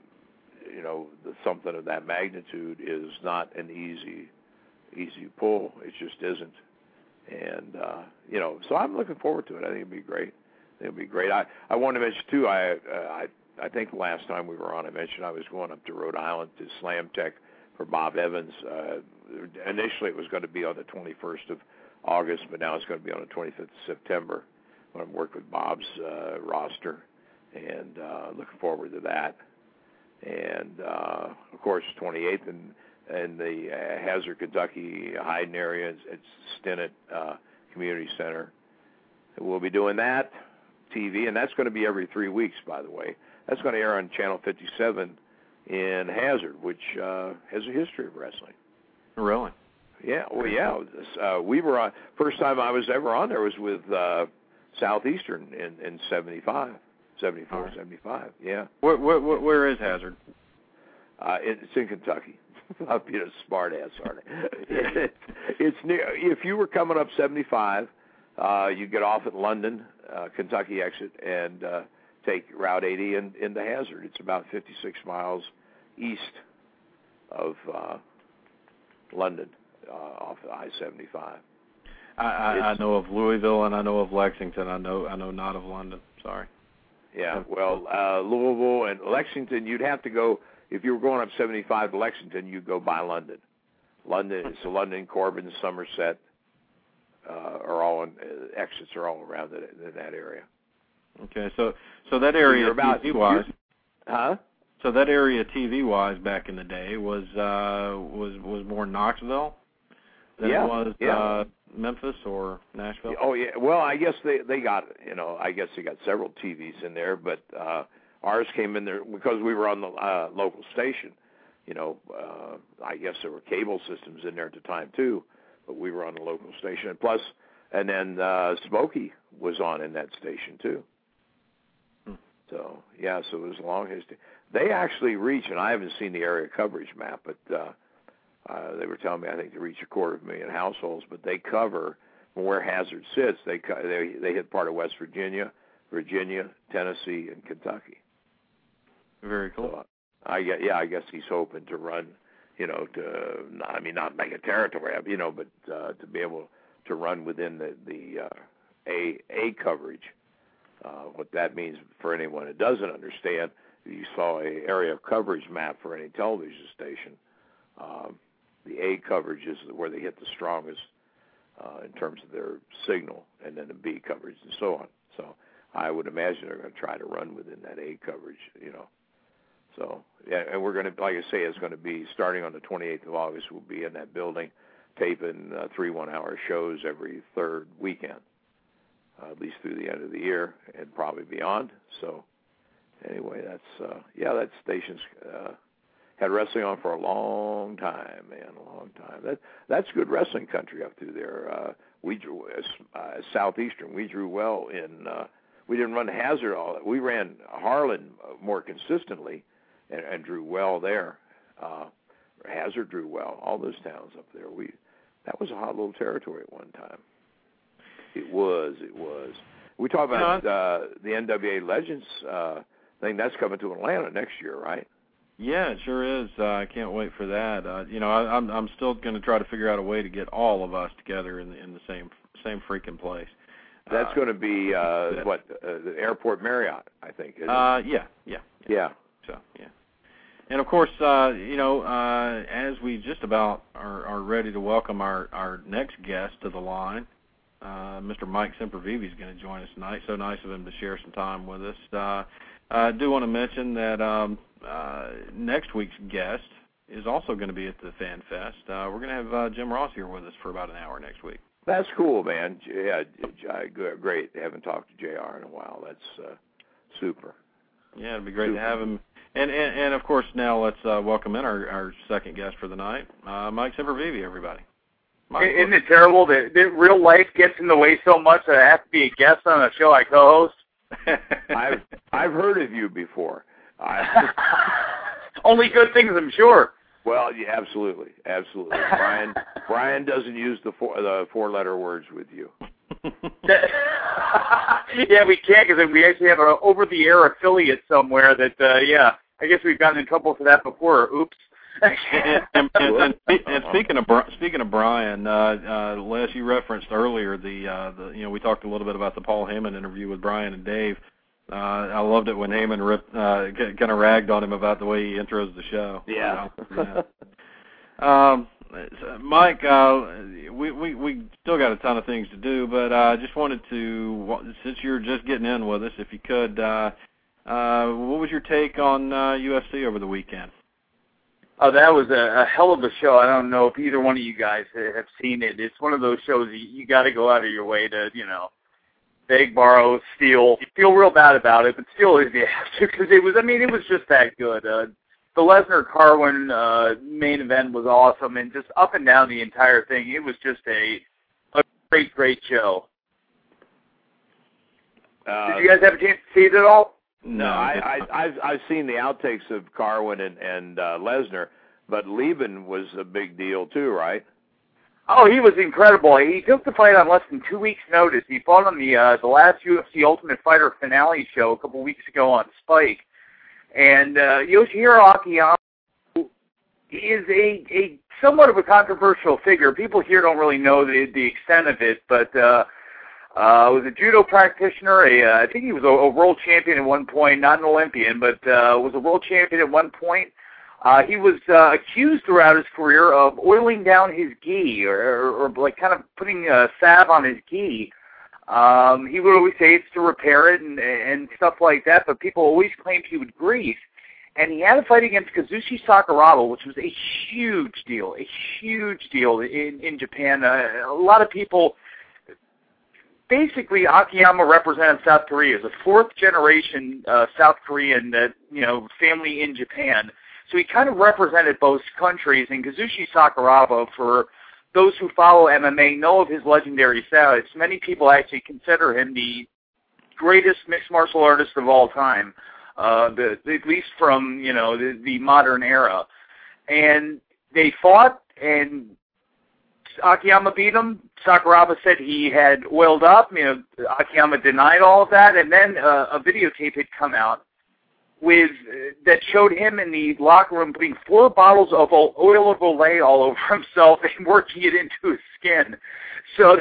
you know, the, something of that magnitude is not an easy easy pull. It just isn't. And uh, you know, so I'm looking forward to it. I think it'll be great. It'll be great. I, I wanted to mention, too, I, uh, I I think the last time we were on, I mentioned I was going up to Rhode Island to Slam Tech for Bob Evans. Uh, initially, it was going to be on the twenty-first of August, but now it's going to be on the twenty-fifth of September when I'm working with Bob's uh, roster, and uh, looking forward to that. And, uh, of course, twenty-eighth in, in the uh, Hazard, Kentucky, Hyden area. It's, it's Stinnett uh, Community Center. we'll be doing that, T V, and that's going to be every three weeks, by the way. That's going to air on Channel fifty-seven in Hazard, which uh, has a history of wrestling. Really? Yeah, well, yeah. Uh, we were on, first time I was ever on there was with uh, Southeastern in, in seventy-five, seventy-four, right. seventy-five, yeah. Where, where, where is Hazard? Uh, it's in Kentucky. I'm being a smart ass, aren't I? it, it's near, if you were coming up seventy-five, uh, you get off at London, uh, Kentucky exit, and uh, take Route eighty in, into Hazard. It's about fifty-six miles east of uh, London, uh, off I seventy-five. I, I, I know of Louisville and I know of Lexington. I know I know not of London. Sorry. Yeah, well, uh, Louisville and Lexington, you'd have to go, if you were going up seventy-five to Lexington, you'd go by London. London, it's London, Corbin, Somerset, uh, are all in, uh, exits are all around it, in that area. Okay, so so that area about, T V-wise, huh? So that area T V-wise back in the day was uh, was was more Knoxville than yeah, it was yeah. uh, Memphis or Nashville. Oh yeah, well I guess they they got you know I guess they got several T Vs in there, but uh, ours came in there because we were on the uh, local station. You know, uh, I guess there were cable systems in there at the time too, but we were on the local station. And plus, and then uh, Smokey was on in that station too. Hmm. So yeah, so it was a long history. They actually reach, and I haven't seen the area coverage map, but uh, uh, they were telling me I think they reach a quarter of a million households. But they cover from where Hazard sits. They they they hit part of West Virginia, Virginia, Tennessee, and Kentucky. Very cool. So, I get, yeah, I guess he's hoping to run, you know, to I mean not make a territory, you know, but uh, to be able to run within the the uh, A A coverage. Uh, what that means for anyone that doesn't understand, if you saw a area of coverage map for any television station, um, the A coverage is where they hit the strongest uh, in terms of their signal, and then the B coverage and so on. So I would imagine they're going to try to run within that A coverage, you know. So, yeah, and we're going to, like I say, it's going to be starting on the twenty-eighth of August. We'll be in that building taping uh, three one-hour shows every third weekend, uh, at least through the end of the year and probably beyond. So, anyway, that's, uh, yeah, that station's uh, had wrestling on for a long time, man, a long time. That That's good wrestling country up through there. Uh, we drew, uh, Southeastern, we drew well in, uh, we didn't run Hazard all that. We ran Harlan more consistently. And, and drew well there. Uh, Hazard drew well. All those towns up there. We that was a hot little territory at one time. It was. It was. We talk about uh, the N W A Legends uh, thing. That's coming to Atlanta next year, right? Yeah, it sure is. Uh, I can't wait for that. Uh, you know, I, I'm I'm still going to try to figure out a way to get all of us together in the in the same same freaking place. That's uh, going to be uh, what uh, the Airport Marriott, I think. Isn't uh, it? yeah, yeah, yeah. Yeah. So yeah. And, of course, uh, you know, uh, as we just about are, are ready to welcome our, our next guest to the line, uh, Mister Mike Sempervive is going to join us tonight. So nice of him to share some time with us. Uh, I do want to mention that um, uh, next week's guest is also going to be at the Fan Fest. Uh, we're going to have uh, Jim Ross here with us for about an hour next week. That's cool, man. Yeah, great. Haven't talked to J R in a while. That's uh, super. Yeah, it'd be great super. to have him. And, and, and, of course, now let's uh, welcome in our, our second guest for the night, uh, Mike Sempervive, everybody. Mike, Isn't it terrible that, that real life gets in the way so much that I have to be a guest on a show I co-host? I've I've heard of you before. I, Only good things, I'm sure. Well, yeah, absolutely, absolutely. Brian Brian doesn't use the four the four letter words with you. Yeah, we can't because we actually have an over-the-air affiliate somewhere that, uh, yeah, I guess we've gotten in trouble for that before. Oops. and, and, and, and speaking of speaking of Brian, uh, uh, Les, you referenced earlier the, uh, the you know we talked a little bit about the Paul Heyman interview with Brian and Dave. Uh, I loved it when Heyman ripped, uh, kind of ragged on him about the way he intros the show. Yeah. yeah. Um, Mike, uh, we, we we still got a ton of things to do, but I uh, just wanted to, since you're just getting in with us, if you could, uh, uh, what was your take on uh, U F C over the weekend? Oh, that was a, a hell of a show. I don't know if either one of you guys have seen it. It's one of those shows you, you got to go out of your way to, you know, beg, borrow, steal. You feel real bad about it, but still if you have to, because it was, I mean, it was just that good. Uh, the Lesnar-Carwin uh, main event was awesome, and just up and down the entire thing, it was just a, a great, great show. Uh, Did you guys have a chance to see it at all? No, I, I, I've I've seen the outtakes of Carwin and, and uh, Lesnar, but Lieben was a big deal too, right? Oh, he was incredible. He took the fight on less than two weeks' notice. He fought on the uh, the last U F C Ultimate Fighter finale show a couple weeks ago on Spike. And uh, Yoshihiro Akiyama is a, a somewhat of a controversial figure. People here don't really know the, the extent of it, but uh, uh, was a judo practitioner. A, uh, I think he was a, a world champion at one point, not an Olympian, but uh, was a world champion at one point. Uh, he was uh, accused throughout his career of oiling down his gi, or, or, or like kind of putting a salve on his gi. Um, he would always say it's to repair it and, and stuff like that, but people always claimed he would grease. And he had a fight against Kazushi Sakuraba, which was a huge deal, a huge deal in, in Japan. Uh, a lot of people, basically Akiyama represented South Korea as a fourth-generation uh, South Korean uh, you know, family in Japan. So he kind of represented both countries, and Kazushi Sakuraba, for those who follow M M A, know of his legendary style. Many people actually consider him the greatest mixed martial artist of all time, uh, the, the, at least from, you know, the, the modern era. And they fought, and Akiyama beat him. Sakuraba said he had oiled up. You know, Akiyama denied all of that, and then uh, a videotape had come out with uh, that showed him in the locker room putting four bottles of oil of Olay all over himself and working it into his skin. So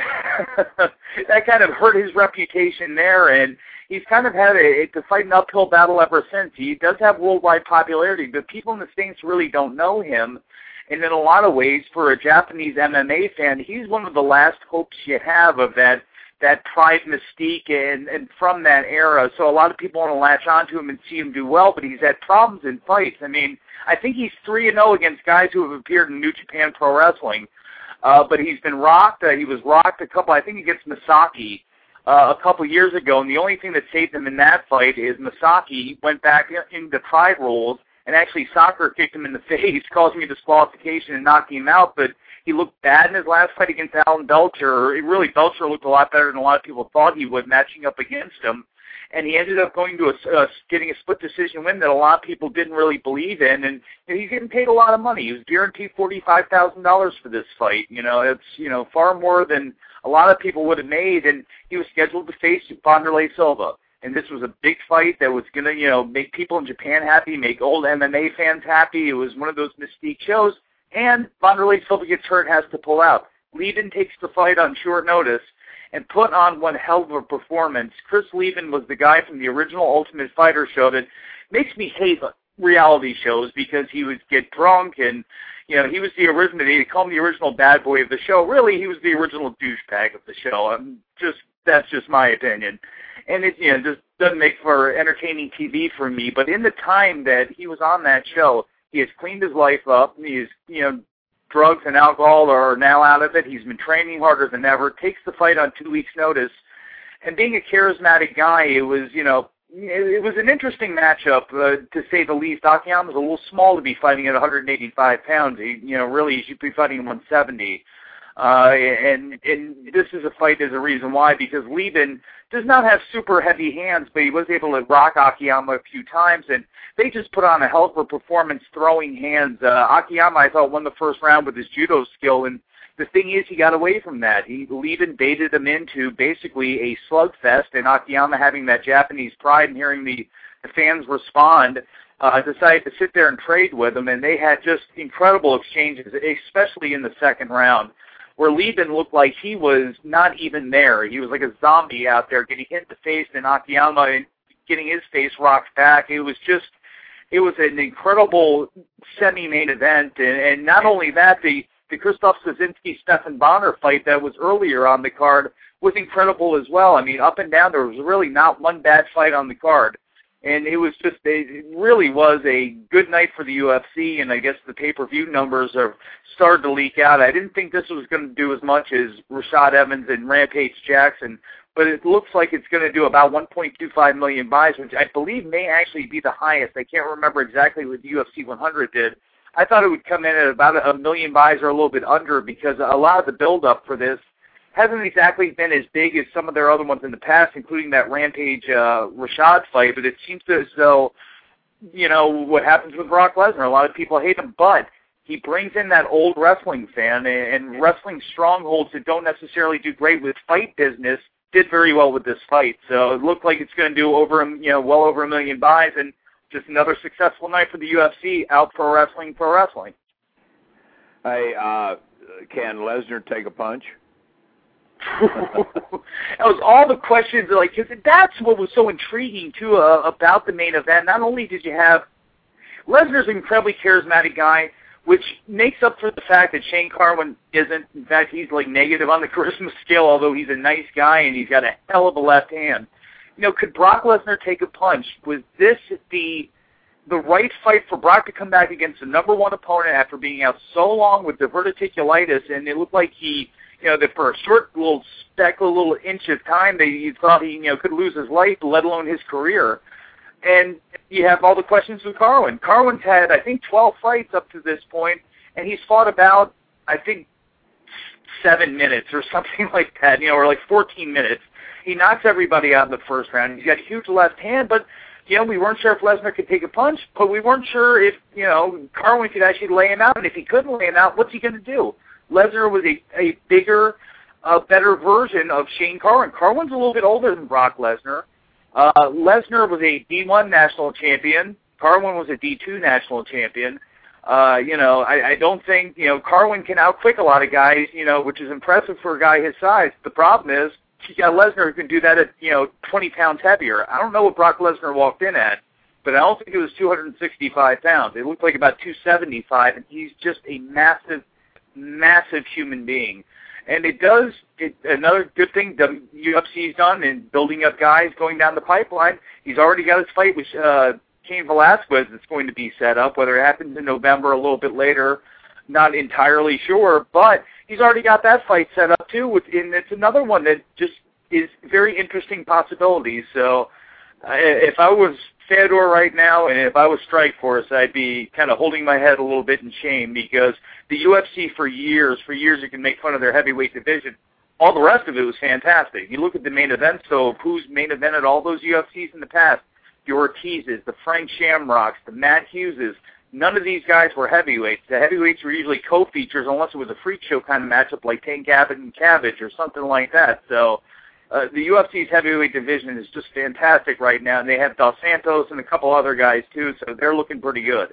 that kind of hurt his reputation there, and he's kind of had a, to fight an uphill battle ever since. He does have worldwide popularity, but people in the States really don't know him. And in a lot of ways, for a Japanese M M A fan, he's one of the last hopes you have of that that pride mystique and, and from that era. So a lot of people want to latch onto him and see him do well, but he's had problems in fights. I mean, I think he's three and oh against guys who have appeared in New Japan Pro Wrestling. Uh, but he's been rocked. Uh, he was rocked a couple, I think against Masaki uh, a couple years ago, and the only thing that saved him in that fight is Masaki went back into pride rules, and actually Soccer kicked him in the face, causing a disqualification and knocking him out, but he looked bad in his last fight against Alan Belcher. It really, Belcher looked a lot better than a lot of people thought he would, matching up against him. And he ended up going to a, uh, getting a split decision win that a lot of people didn't really believe in. And you know, he's getting paid a lot of money. He was guaranteed forty-five thousand dollars for this fight. You know, it's you know far more than a lot of people would have made. And he was scheduled to face Wanderlei Silva. And this was a big fight that was going to, you know, make people in Japan happy, make old M M A fans happy. It was one of those mystique shows. And Wanderlei Silva gets hurt, has to pull out. Lieben takes the fight on short notice and put on one hell of a performance. Chris Lieben was the guy from the original Ultimate Fighter show that makes me hate reality shows because he would get drunk and, you know, he was the original, they call him the original bad boy of the show. Really, he was the original douchebag of the show. I'm just, that's just my opinion. And it, you know, just doesn't make for entertaining T V for me. But in the time that he was on that show, he has cleaned his life up. He's, you know, drugs and alcohol are now out of it. He's been training harder than ever, takes the fight on two weeks' notice. And being a charismatic guy, it was, you know, it was an interesting matchup, uh, to say the least. Akiyama's a little small to be fighting at one hundred eighty-five pounds. He, you know, really, he should be fighting at one seventy. Uh, and, and this is a fight as a reason why, because Lieben does not have super heavy hands, but he was able to rock Akiyama a few times, and they just put on a hell of a performance throwing hands. Uh, Akiyama, I thought, won the first round with his judo skill, and the thing is, he got away from that. He Lieben baited him into basically a slugfest, and Akiyama, having that Japanese pride and hearing the, the fans respond, uh, decided to sit there and trade with him, and they had just incredible exchanges, especially in the second round, where Lieben looked like he was not even there. He was like a zombie out there getting hit in the face, and Akiyama getting his face rocked back. It was just, it was an incredible semi-main event. And, and not only that, the, the Christoph Szynski-Stefan Bonner fight that was earlier on the card was incredible as well. I mean, up and down, there was really not one bad fight on the card. And it was just, it really was a good night for the U F C, and I guess the pay-per-view numbers are started to leak out. I didn't think this was going to do as much as Rashad Evans and Rampage Jackson, but it looks like it's going to do about one point two five million buys, which I believe may actually be the highest. I can't remember exactly what the U F C one hundred did. I thought it would come in at about a million buys or a little bit under, because a lot of the build-up for this hasn't exactly been as big as some of their other ones in the past, including that Rampage uh, Rashad fight, but it seems as though, you know, what happens with Brock Lesnar, a lot of people hate him, but he brings in that old wrestling fan, and wrestling strongholds that don't necessarily do great with fight business did very well with this fight. So it looked like it's going to do over, you know, well over a million buys, and just another successful night for the U F C, out pro wrestling, pro wrestling. Hey, uh, can Lesnar take a punch? That was all the questions, like, because that's what was so intriguing too uh, about the main event. Not only did you have Lesnar's an incredibly charismatic guy, which makes up for the fact that Shane Carwin isn't. In fact, he's like negative on the charisma scale, although he's a nice guy and he's got a hell of a left hand. You know, could Brock Lesnar take a punch? Was this the the right fight for Brock to come back against the number one opponent after being out so long with diverticulitis, and it looked like he, you know, that for a short little speck, a little inch of time, that you thought he, you know, could lose his life, let alone his career. And you have all the questions with Carwin. Carwin's had, I think, twelve fights up to this point, and he's fought about, I think, seven minutes or something like that, you know, or like fourteen minutes. He knocks everybody out in the first round. He's got a huge left hand, but, you know, we weren't sure if Lesnar could take a punch, but we weren't sure if, you know, Carwin could actually lay him out. And if he couldn't lay him out, what's he going to do? Lesnar was a, a bigger, uh, better version of Shane Carwin. Carwin's a little bit older than Brock Lesnar. Uh, Lesnar was a D one national champion. Carwin was a D two national champion. Uh, you know, I, I don't think, you know, Carwin can outquick a lot of guys, you know, which is impressive for a guy his size. The problem is, you got Lesnar who can do that at, you know, twenty pounds heavier. I don't know what Brock Lesnar walked in at, but I don't think it was two hundred sixty-five pounds. It looked like about two seventy-five, and he's just a massive, massive human being. And it does, it, another good thing the U F C's done in building up guys going down the pipeline, he's already got his fight with uh, Cain Velasquez that's going to be set up. Whether it happens in November or a little bit later, not entirely sure, but he's already got that fight set up too, with, and it's another one that just is very interesting possibilities. So uh, if I was Fedor right now, and if I was Strikeforce, I'd be kind of holding my head a little bit in shame, because the U F C for years, for years you can make fun of their heavyweight division. All the rest of it was fantastic. You look at the main events, so who's main evented all those U F Cs in the past? The Ortizes, the Frank Shamrocks, the Matt Hugheses. None of these guys were heavyweights. The heavyweights were usually co-features, unless it was a freak show kind of matchup like Tank Abbott and Cabbage or something like that. So uh, the U F C's heavyweight division is just fantastic right now, and they have Dos Santos and a couple other guys too, so they're looking pretty good.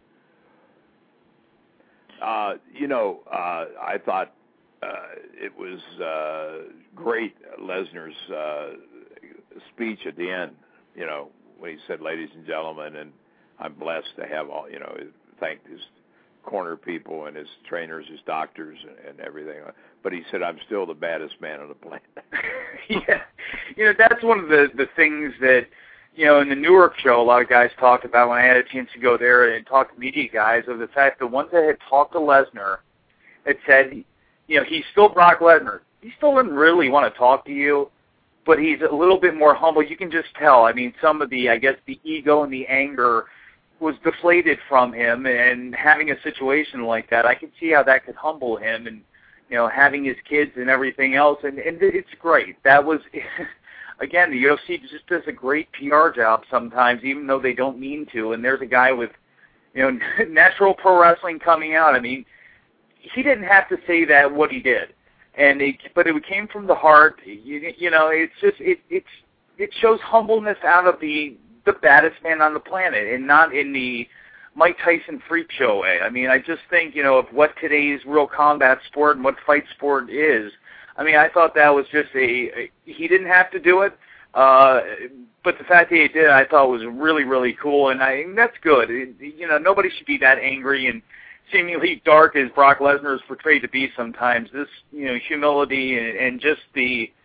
Uh, you know, uh, I thought uh, it was uh, great, Lesnar's uh, speech at the end, you know, when he said, "Ladies and gentlemen," and I'm blessed to have all, you know, thanked his corner people and his trainers, his doctors, and, and everything. But he said, "I'm still the baddest man on the planet." Yeah. You know, that's one of the, the things that, you know, in the Newark show, a lot of guys talked about when I had a chance to go there and talk to media guys, of the fact the ones that had talked to Lesnar had said, you know, he's still Brock Lesnar. He still doesn't really want to talk to you, but he's a little bit more humble. You can just tell. I mean, some of the, I guess, the ego and the anger was deflated from him, and having a situation like that, I could see how that could humble him, and, you know, having his kids and everything else, and, and it's great. That was, again, the U F C just does a great P R job sometimes, even though they don't mean to, and there's a guy with, you know, Natural Pro Wrestling coming out. I mean, he didn't have to say that, what he did, and it, but it came from the heart. You, you know, it's just, it, it's, it shows humbleness out of the, the baddest man on the planet, and not in the Mike Tyson freak show way. I mean, I just think, you know, of what today's real combat sport and what fight sport is. I mean, I thought that was just a, a he didn't have to do it, uh, but the fact that he did, I thought was really, really cool, and I and that's good. It, you know, nobody should be that angry and seemingly dark as Brock Lesnar is portrayed to be sometimes. This, you know, humility and, and just the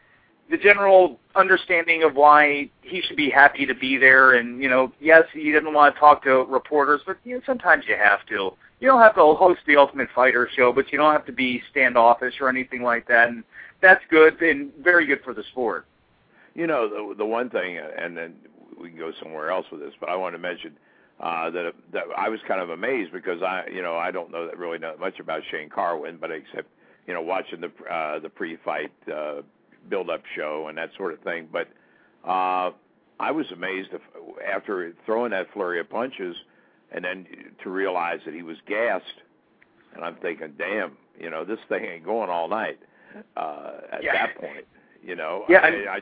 the general understanding of why he should be happy to be there. And, you know, yes, he didn't want to talk to reporters, but, you know, sometimes you have to. You don't have to host the Ultimate Fighter show, but you don't have to be standoffish or anything like that. And that's good and very good for the sport. You know, the, the one thing, and then we can go somewhere else with this, but I want to mention uh, that, that I was kind of amazed because I, you know, I don't know that really know much about Shane Carwin, but except, you know, watching the uh, the pre-fight uh, build-up show and that sort of thing. But uh, I was amazed if, after throwing that flurry of punches, and then to realize that he was gassed, and I'm thinking, damn, you know, this thing ain't going all night uh, at yeah. that point, you know. Yeah, I, I,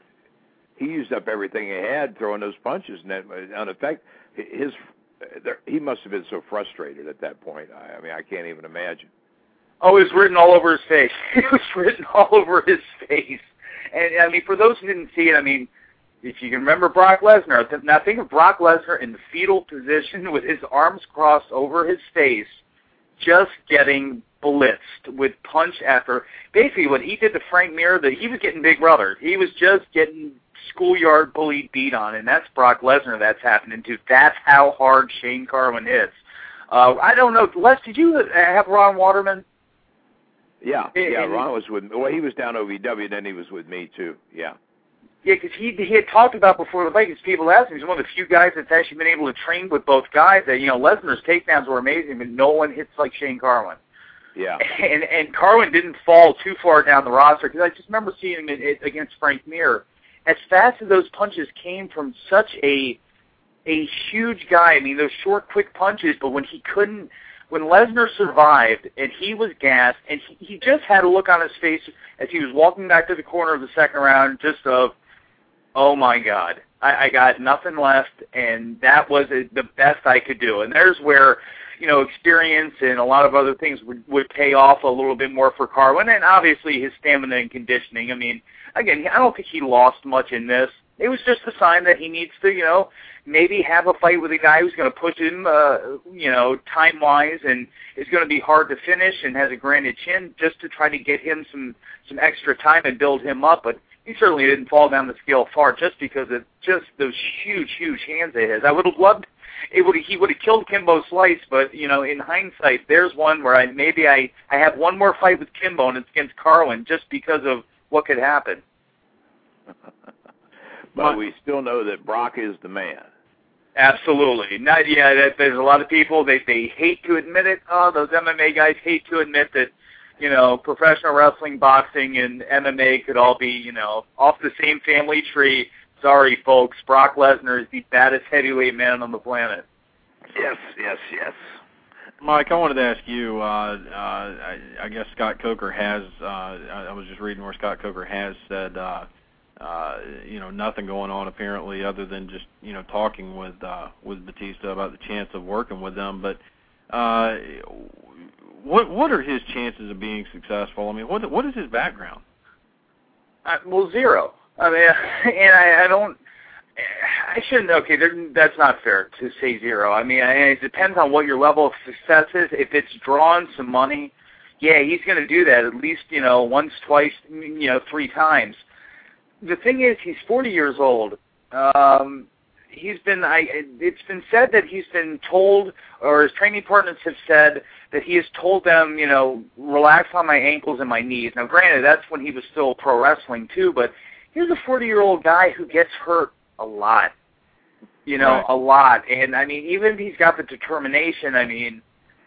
he used up everything he had throwing those punches, and that, in effect, his he must have been so frustrated at that point. I, I mean, I can't even imagine. Oh, it was written all over his face. It was written all over his face. And, I mean, for those who didn't see it, I mean, if you can remember Brock Lesnar, now think of Brock Lesnar in the fetal position with his arms crossed over his face, just getting blitzed with punch after. Basically, what he did to Frank Mir, that he was getting Big Brother. He was just getting schoolyard bullied beat on, and that's Brock Lesnar that's happening to. That's how hard Shane Carwin hits. Uh, I don't know. Les, did you have Ron Waterman? Yeah, yeah, Ron was with me. Well, he was down O V W, then he was with me, too, yeah. Yeah, because he, he had talked about before the fight, because people asked him, he's one of the few guys that's actually been able to train with both guys, that, you know, Lesnar's takedowns were amazing, but no one hits like Shane Carwin. Yeah. And and Carwin didn't fall too far down the roster, because I just remember seeing him in, in, against Frank Mir. As fast as those punches came from such a a huge guy, I mean, those short, quick punches, but when he couldn't, when Lesnar survived and he was gassed, and he, he just had a look on his face as he was walking back to the corner of the second round, just of, oh my God, I, I got nothing left, and that was a, the best I could do. And there's where, you know, experience and a lot of other things would, would pay off a little bit more for Carwin, and obviously his stamina and conditioning. I mean, again, I don't think he lost much in this. It was just a sign that he needs to, you know, maybe have a fight with a guy who's going to push him, uh, you know, time-wise, and is going to be hard to finish and has a granted chin, just to try to get him some, some extra time and build him up. But he certainly didn't fall down the scale far just because of just those huge, huge hands of his. I would have loved it. Would he would have killed Kimbo Slice, but you know, in hindsight, there's one where I maybe I I have one more fight with Kimbo, and it's against Carwin, just because of what could happen. But we still know that Brock is the man. Absolutely. Not, yeah, that, there's a lot of people, they, they hate to admit it. Oh, those M M A guys hate to admit that, you know, professional wrestling, boxing, and M M A could all be, you know, off the same family tree. Sorry, folks. Brock Lesnar is the baddest heavyweight man on the planet. Yes, yes, yes. Mike, I wanted to ask you, uh, uh, I, I guess Scott Coker has, uh, I, I was just reading where Scott Coker has said, uh, uh, you know, nothing going on apparently other than just, you know, talking with uh, with Batista about the chance of working with them. But uh, what what are his chances of being successful? I mean, what what is his background? Uh, well, zero. I mean, and I, I don't. I shouldn't. Okay, that's not fair to say zero. I mean, it depends on what your level of success is. If it's drawn some money, yeah, he's going to do that at least, you know, once, twice, you know, three times. The thing is, he's forty years old. Um, he's been. I. It's been said that he's been told, or his training partners have said that he has told them, you know, relax on my ankles and my knees. Now, granted, that's when he was still pro wrestling too. But here's a forty-year-old guy who gets hurt a lot. You know, right. a lot. And I mean, even if he's got the determination, I mean,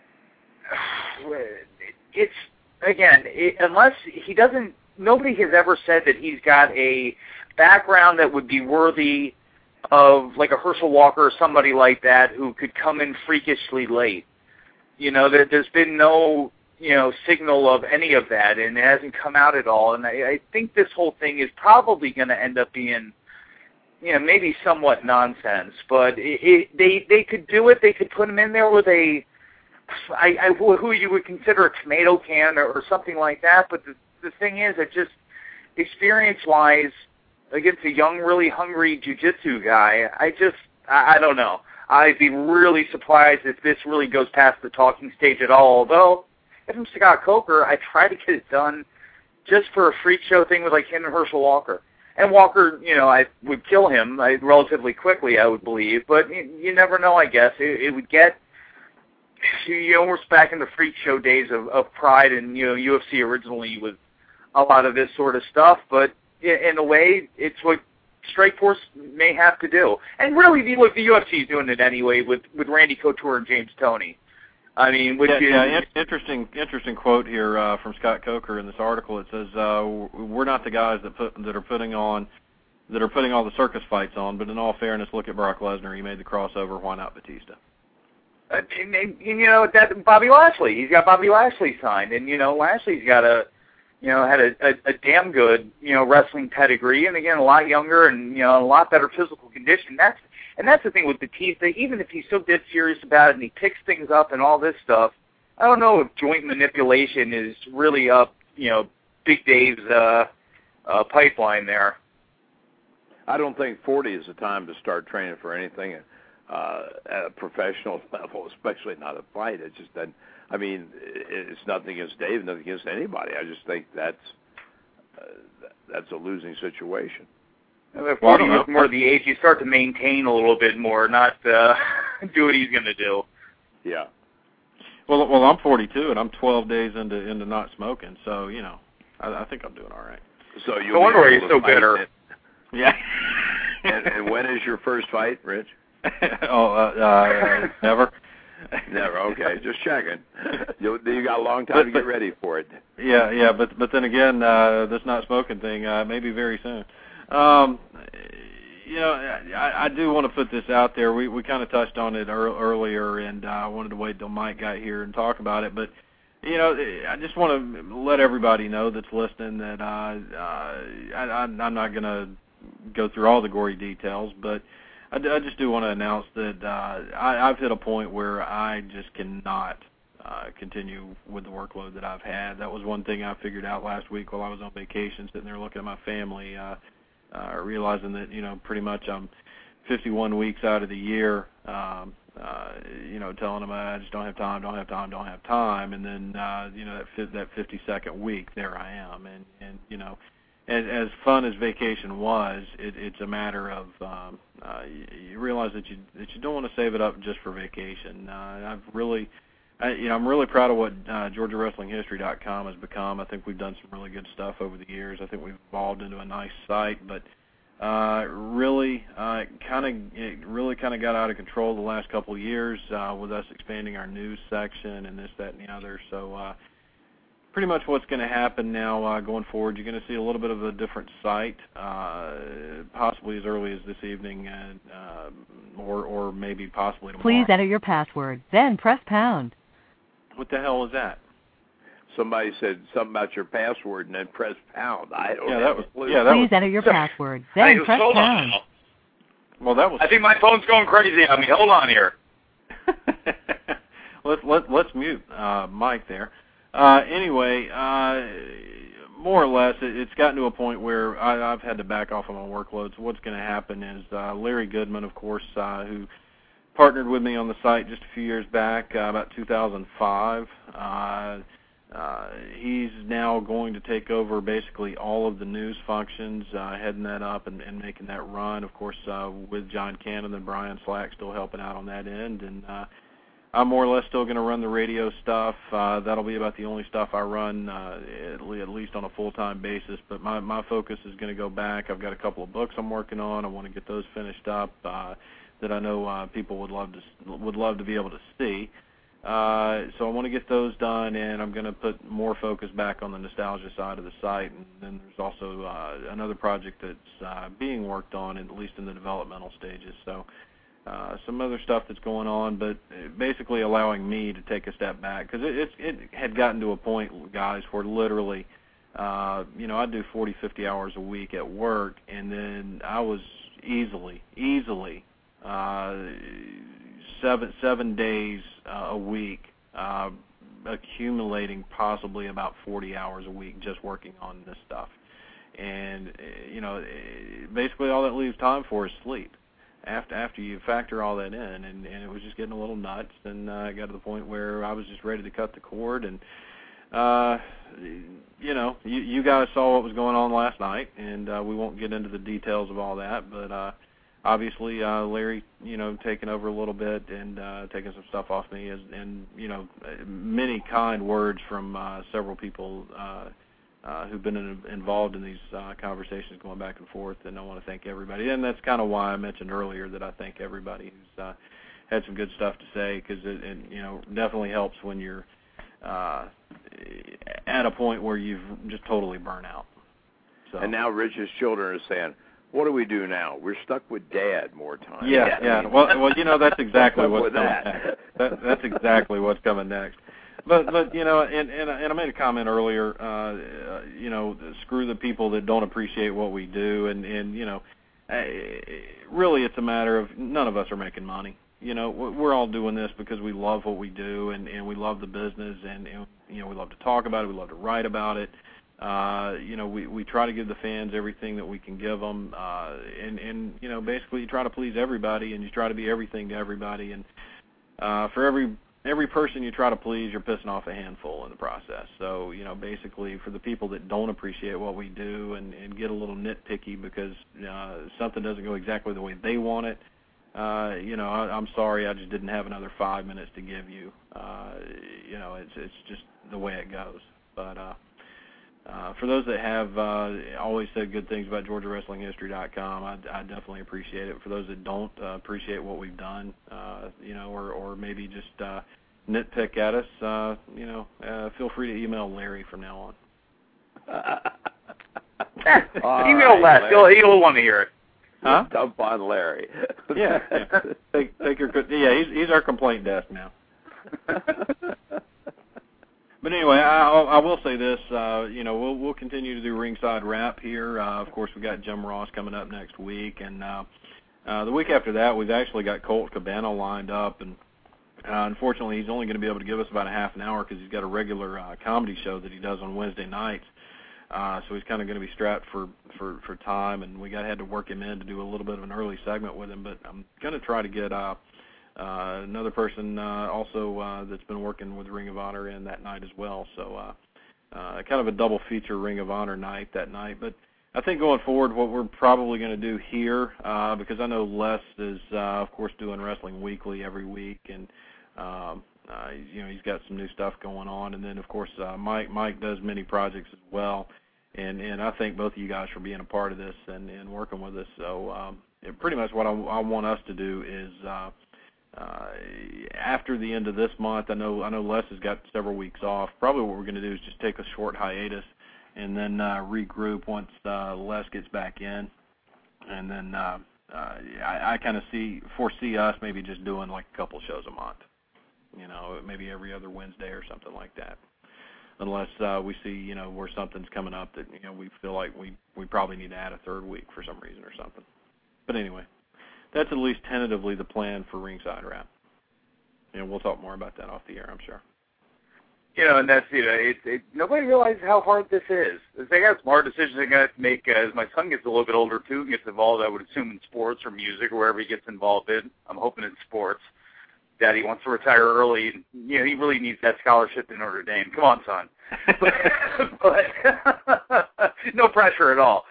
it's again, it, unless he doesn't. Nobody has ever said that he's got a background that would be worthy of, like, a Herschel Walker or somebody like that who could come in freakishly late. You know, there, there's been no, you know, signal of any of that, and it hasn't come out at all. And I, I think this whole thing is probably going to end up being, you know, maybe somewhat nonsense. But it, it, they they could do it. They could put him in there with a, I, I, who you would consider a tomato can or, or something like that. But the The thing is, that just experience-wise, against a young, really hungry jiu-jitsu guy, I just, I, I don't know. I'd be really surprised if this really goes past the talking stage at all. Although, if I'm Scott Coker, I try to get it done just for a freak show thing with like him and Herschel Walker. And Walker, you know, I would kill him I, relatively quickly, I would believe. But you, you never know, I guess. It, it would get, you know, we're back in the freak show days of, of Pride and, you know, U F C originally with a lot of this sort of stuff. But in, in a way, it's what Strikeforce may have to do. And really, look, the U F C is doing it anyway with, with Randy Couture and James Toney. I mean, which yeah, is... yeah, in- interesting, interesting quote here uh, from Scott Coker in this article. It says, uh, "We're not the guys that put that are putting on, that are putting all the circus fights on. But in all fairness, look at Brock Lesnar. He made the crossover. Why not Batista?" Uh, and, and, you know, that Bobby Lashley. He's got Bobby Lashley signed, and you know, Lashley's got a, you know, had a, a, a damn good, you know, wrestling pedigree, and again, a lot younger and you know, a lot better physical condition. That's And that's the thing with Batista, even if he's so dead serious about it and he picks things up and all this stuff, I don't know if joint manipulation is really up, you know, Big Dave's uh, uh, pipeline there. I don't think forty is the time to start training for anything uh, at a professional level, especially not a fight. It's just that, I mean, it's nothing against Dave, nothing against anybody. I just think that's uh, that's a losing situation. forty is more the age you start to maintain a little bit more, not uh, do what he's going to do. Yeah. Well, well, I'm forty-two and I'm twelve days into into not smoking, so you know, I, I think I'm doing all right. So you. No wonder why you're so bitter. Yeah. and, and when is your first fight, Rich? oh, uh, uh, never. Never. Okay, just checking. You, you got a long time but, to get but, ready for it. Yeah, yeah, but but then again, uh, this not smoking thing, uh, maybe very soon. Um, you know, I, I do want to put this out there. We we kind of touched on it er, earlier, and I uh, wanted to wait till Mike got here and talk about it. But you know, I just want to let everybody know that's listening that uh, uh, I, I'm not going to go through all the gory details, but I, I just do want to announce that uh, I, I've hit a point where I just cannot uh, continue with the workload that I've had. That was one thing I figured out last week while I was on vacation, sitting there looking at my family. Uh, Uh, realizing that, you know, pretty much I'm fifty-one weeks out of the year, um, uh, you know, telling them I just don't have time, don't have time, don't have time, and then, uh, you know, that fi- that fifty-second week, there I am. And, and you know, as, as fun as vacation was, it, it's a matter of um, uh, you, you realize that you that you don't want to save it up just for vacation. Uh, I've really... I, you know, I'm really proud of what uh, Georgia Wrestling History dot com has become. I think we've done some really good stuff over the years. I think we've evolved into a nice site, but uh, really, uh, kind of, it really kind of got out of control the last couple of years uh, with us expanding our news section and this, that, and the other. So, uh, pretty much what's going to happen now uh, going forward, you're going to see a little bit of a different site, uh, possibly as early as this evening, and, uh, or or maybe possibly tomorrow. Please enter your password, then press pound. What the hell was that? Somebody said something about your password and then press pound. I don't yeah, know. That was, yeah, that Please was, enter your password, then press pound. Well, that was. I think my phone's going crazy on me. Hold on here. let's let let's mute uh, Mike there. Uh, anyway, uh, more or less, it, it's gotten to a point where I, I've had to back off on my workload. So what's going to happen is uh, Larry Goodman, of course, uh, who partnered with me on the site just a few years back, uh, about two thousand five. Uh, uh, he's now going to take over basically all of the news functions, uh, heading that up and, and making that run. Of course, uh, with John Cannon and Brian Slack still helping out on that end. And uh, I'm more or less still going to run the radio stuff. Uh, that'll be about the only stuff I run, uh, at, le- at least on a full-time basis. But my, my focus is going to go back. I've got a couple of books I'm working on. I want to get those finished up. Uh, that I know uh, people would love to would love to be able to see. Uh, so I want to get those done, and I'm going to put more focus back on the nostalgia side of the site. And then there's also uh, another project that's uh, being worked on, at least in the developmental stages. So uh, some other stuff that's going on, but basically allowing me to take a step back, because it, it, it had gotten to a point, guys, where literally, uh, you know, I'd do forty, fifty hours a week at work, and then I was easily, easily, Uh, seven seven days uh, a week, uh, accumulating possibly about forty hours a week just working on this stuff. And, you know, basically all that leaves time for is sleep after after you factor all that in. And, and it was just getting a little nuts, and uh, I got to the point where I was just ready to cut the cord. And uh, you know, you, you guys saw what was going on last night, and uh, we won't get into the details of all that, but uh, obviously uh, Larry, you know, taking over a little bit and uh, taking some stuff off me, is, and, you know, many kind words from uh, several people uh, uh, who've been in, involved in these uh, conversations going back and forth, and I want to thank everybody. And that's kind of why I mentioned earlier that I thank everybody who's uh, had some good stuff to say, because it, it, you know, definitely helps when you're uh, at a point where you've just totally burnt out. So. And now Rich's children are saying, what do we do now? We're stuck with Dad more time. Yeah, yeah. Well, well, you know, that's exactly what's coming that. next. That, that's exactly what's coming next. But, but you know, and, and, and I made a comment earlier, uh, you know, screw the people that don't appreciate what we do. And, and you know, really it's a matter of none of us are making money. You know, we're all doing this because we love what we do, and, and we love the business, and, and, you know, we love to talk about it, we love to write about it. Uh, you know, we, we try to give the fans everything that we can give them, uh, and, and, you know, basically you try to please everybody, and you try to be everything to everybody, and uh, for every every person you try to please, you're pissing off a handful in the process. So, you know, basically for the people that don't appreciate what we do and, and get a little nitpicky because uh, something doesn't go exactly the way they want it, Uh, you know, I, I'm sorry, I just didn't have another five minutes to give you. Uh, you know, it's it's just the way it goes. But uh, uh, for those that have uh, always said good things about Georgia Wrestling History dot com, I, I definitely appreciate it. For those that don't uh, appreciate what we've done, uh, you know, or, or maybe just uh, nitpick at us, uh, you know, uh, feel free to email Larry from now on. Email right, Les. He'll, he'll want to hear it. Huh? Dump on Larry. yeah, yeah. Take, take your, yeah, he's he's our complaint desk now. But anyway, I, I will say this. Uh, you know, we'll we'll continue to do ringside rap here. Uh, of course, we got Jim Ross coming up next week, and uh, uh, the week after that, we've actually got Colt Cabana lined up, and uh, unfortunately, he's only going to be able to give us about a half an hour because he's got a regular uh, comedy show that he does on Wednesday nights. Uh, so he's kind of going to be strapped for, for, for time, and we got had to work him in to do a little bit of an early segment with him. But I'm going to try to get uh, uh, another person uh, also uh, that's been working with Ring of Honor in that night as well. So uh, uh, kind of a double feature Ring of Honor night that night. But I think going forward, what we're probably going to do here, uh, because I know Les is, uh, of course, doing Wrestling Weekly every week, and um, Uh, you know, he's got some new stuff going on, and then of course uh, Mike. Mike does many projects as well, and and I thank both of you guys for being a part of this and, and working with us. So um, it, pretty much what I, I want us to do is uh, uh, after the end of this month. I know I know Les has got several weeks off. Probably what we're going to do is just take a short hiatus and then uh, regroup once uh, Les gets back in, and then uh, uh, I, I kind of see foresee us maybe just doing like a couple shows a month. You know, maybe every other Wednesday or something like that, unless uh, we see, you know, where something's coming up that, you know, we feel like we, we probably need to add a third week for some reason or something. But anyway, that's at least tentatively the plan for Ringside Rap. And we'll talk more about that off the air, I'm sure. You know, and that's, you know, it, it, nobody realizes how hard this is. They got some hard decisions they're going to have to make uh, as my son gets a little bit older, too, and gets involved, I would assume, in sports or music or wherever he gets involved in. I'm hoping in sports. Daddy wants to retire early. You know, he really needs that scholarship in Notre Dame. Come on, son. But, but no pressure at all.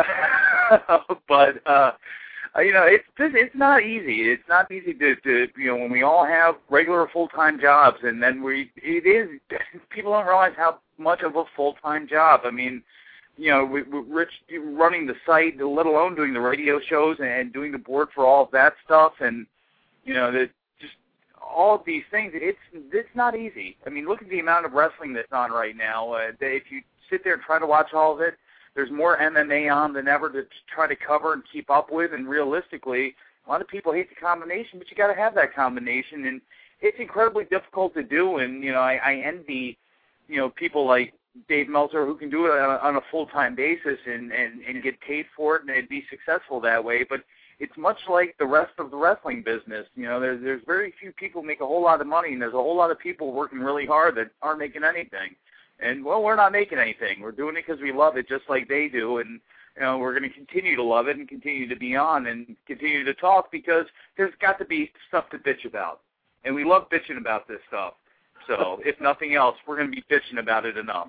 but uh, you know, it's it's not easy. It's not easy to, to you know, when we all have regular full time jobs, and then we it is people don't realize how much of a full time job. I mean, you know, we, we, Rich running the site, let alone doing the radio shows and doing the board for all of that stuff, and you know that. All of these things, it's it's not easy. I mean, look at the amount of wrestling that's on right now. Uh, if you sit there and try to watch all of it, there's more M M A on than ever to try to cover and keep up with. And realistically, a lot of people hate the combination, but you got to have that combination, and it's incredibly difficult to do. And you know, I, I envy, you know, people like Dave Meltzer who can do it on a, on a full-time basis and, and and get paid for it and be successful that way. But it's much like the rest of the wrestling business. You know, there's there's very few people make a whole lot of money, and there's a whole lot of people working really hard that aren't making anything. And, well, we're not making anything. We're doing it because we love it just like they do, and, you know, we're going to continue to love it and continue to be on and continue to talk because there's got to be stuff to bitch about. And we love bitching about this stuff. So, if nothing else, we're going to be bitching about it enough.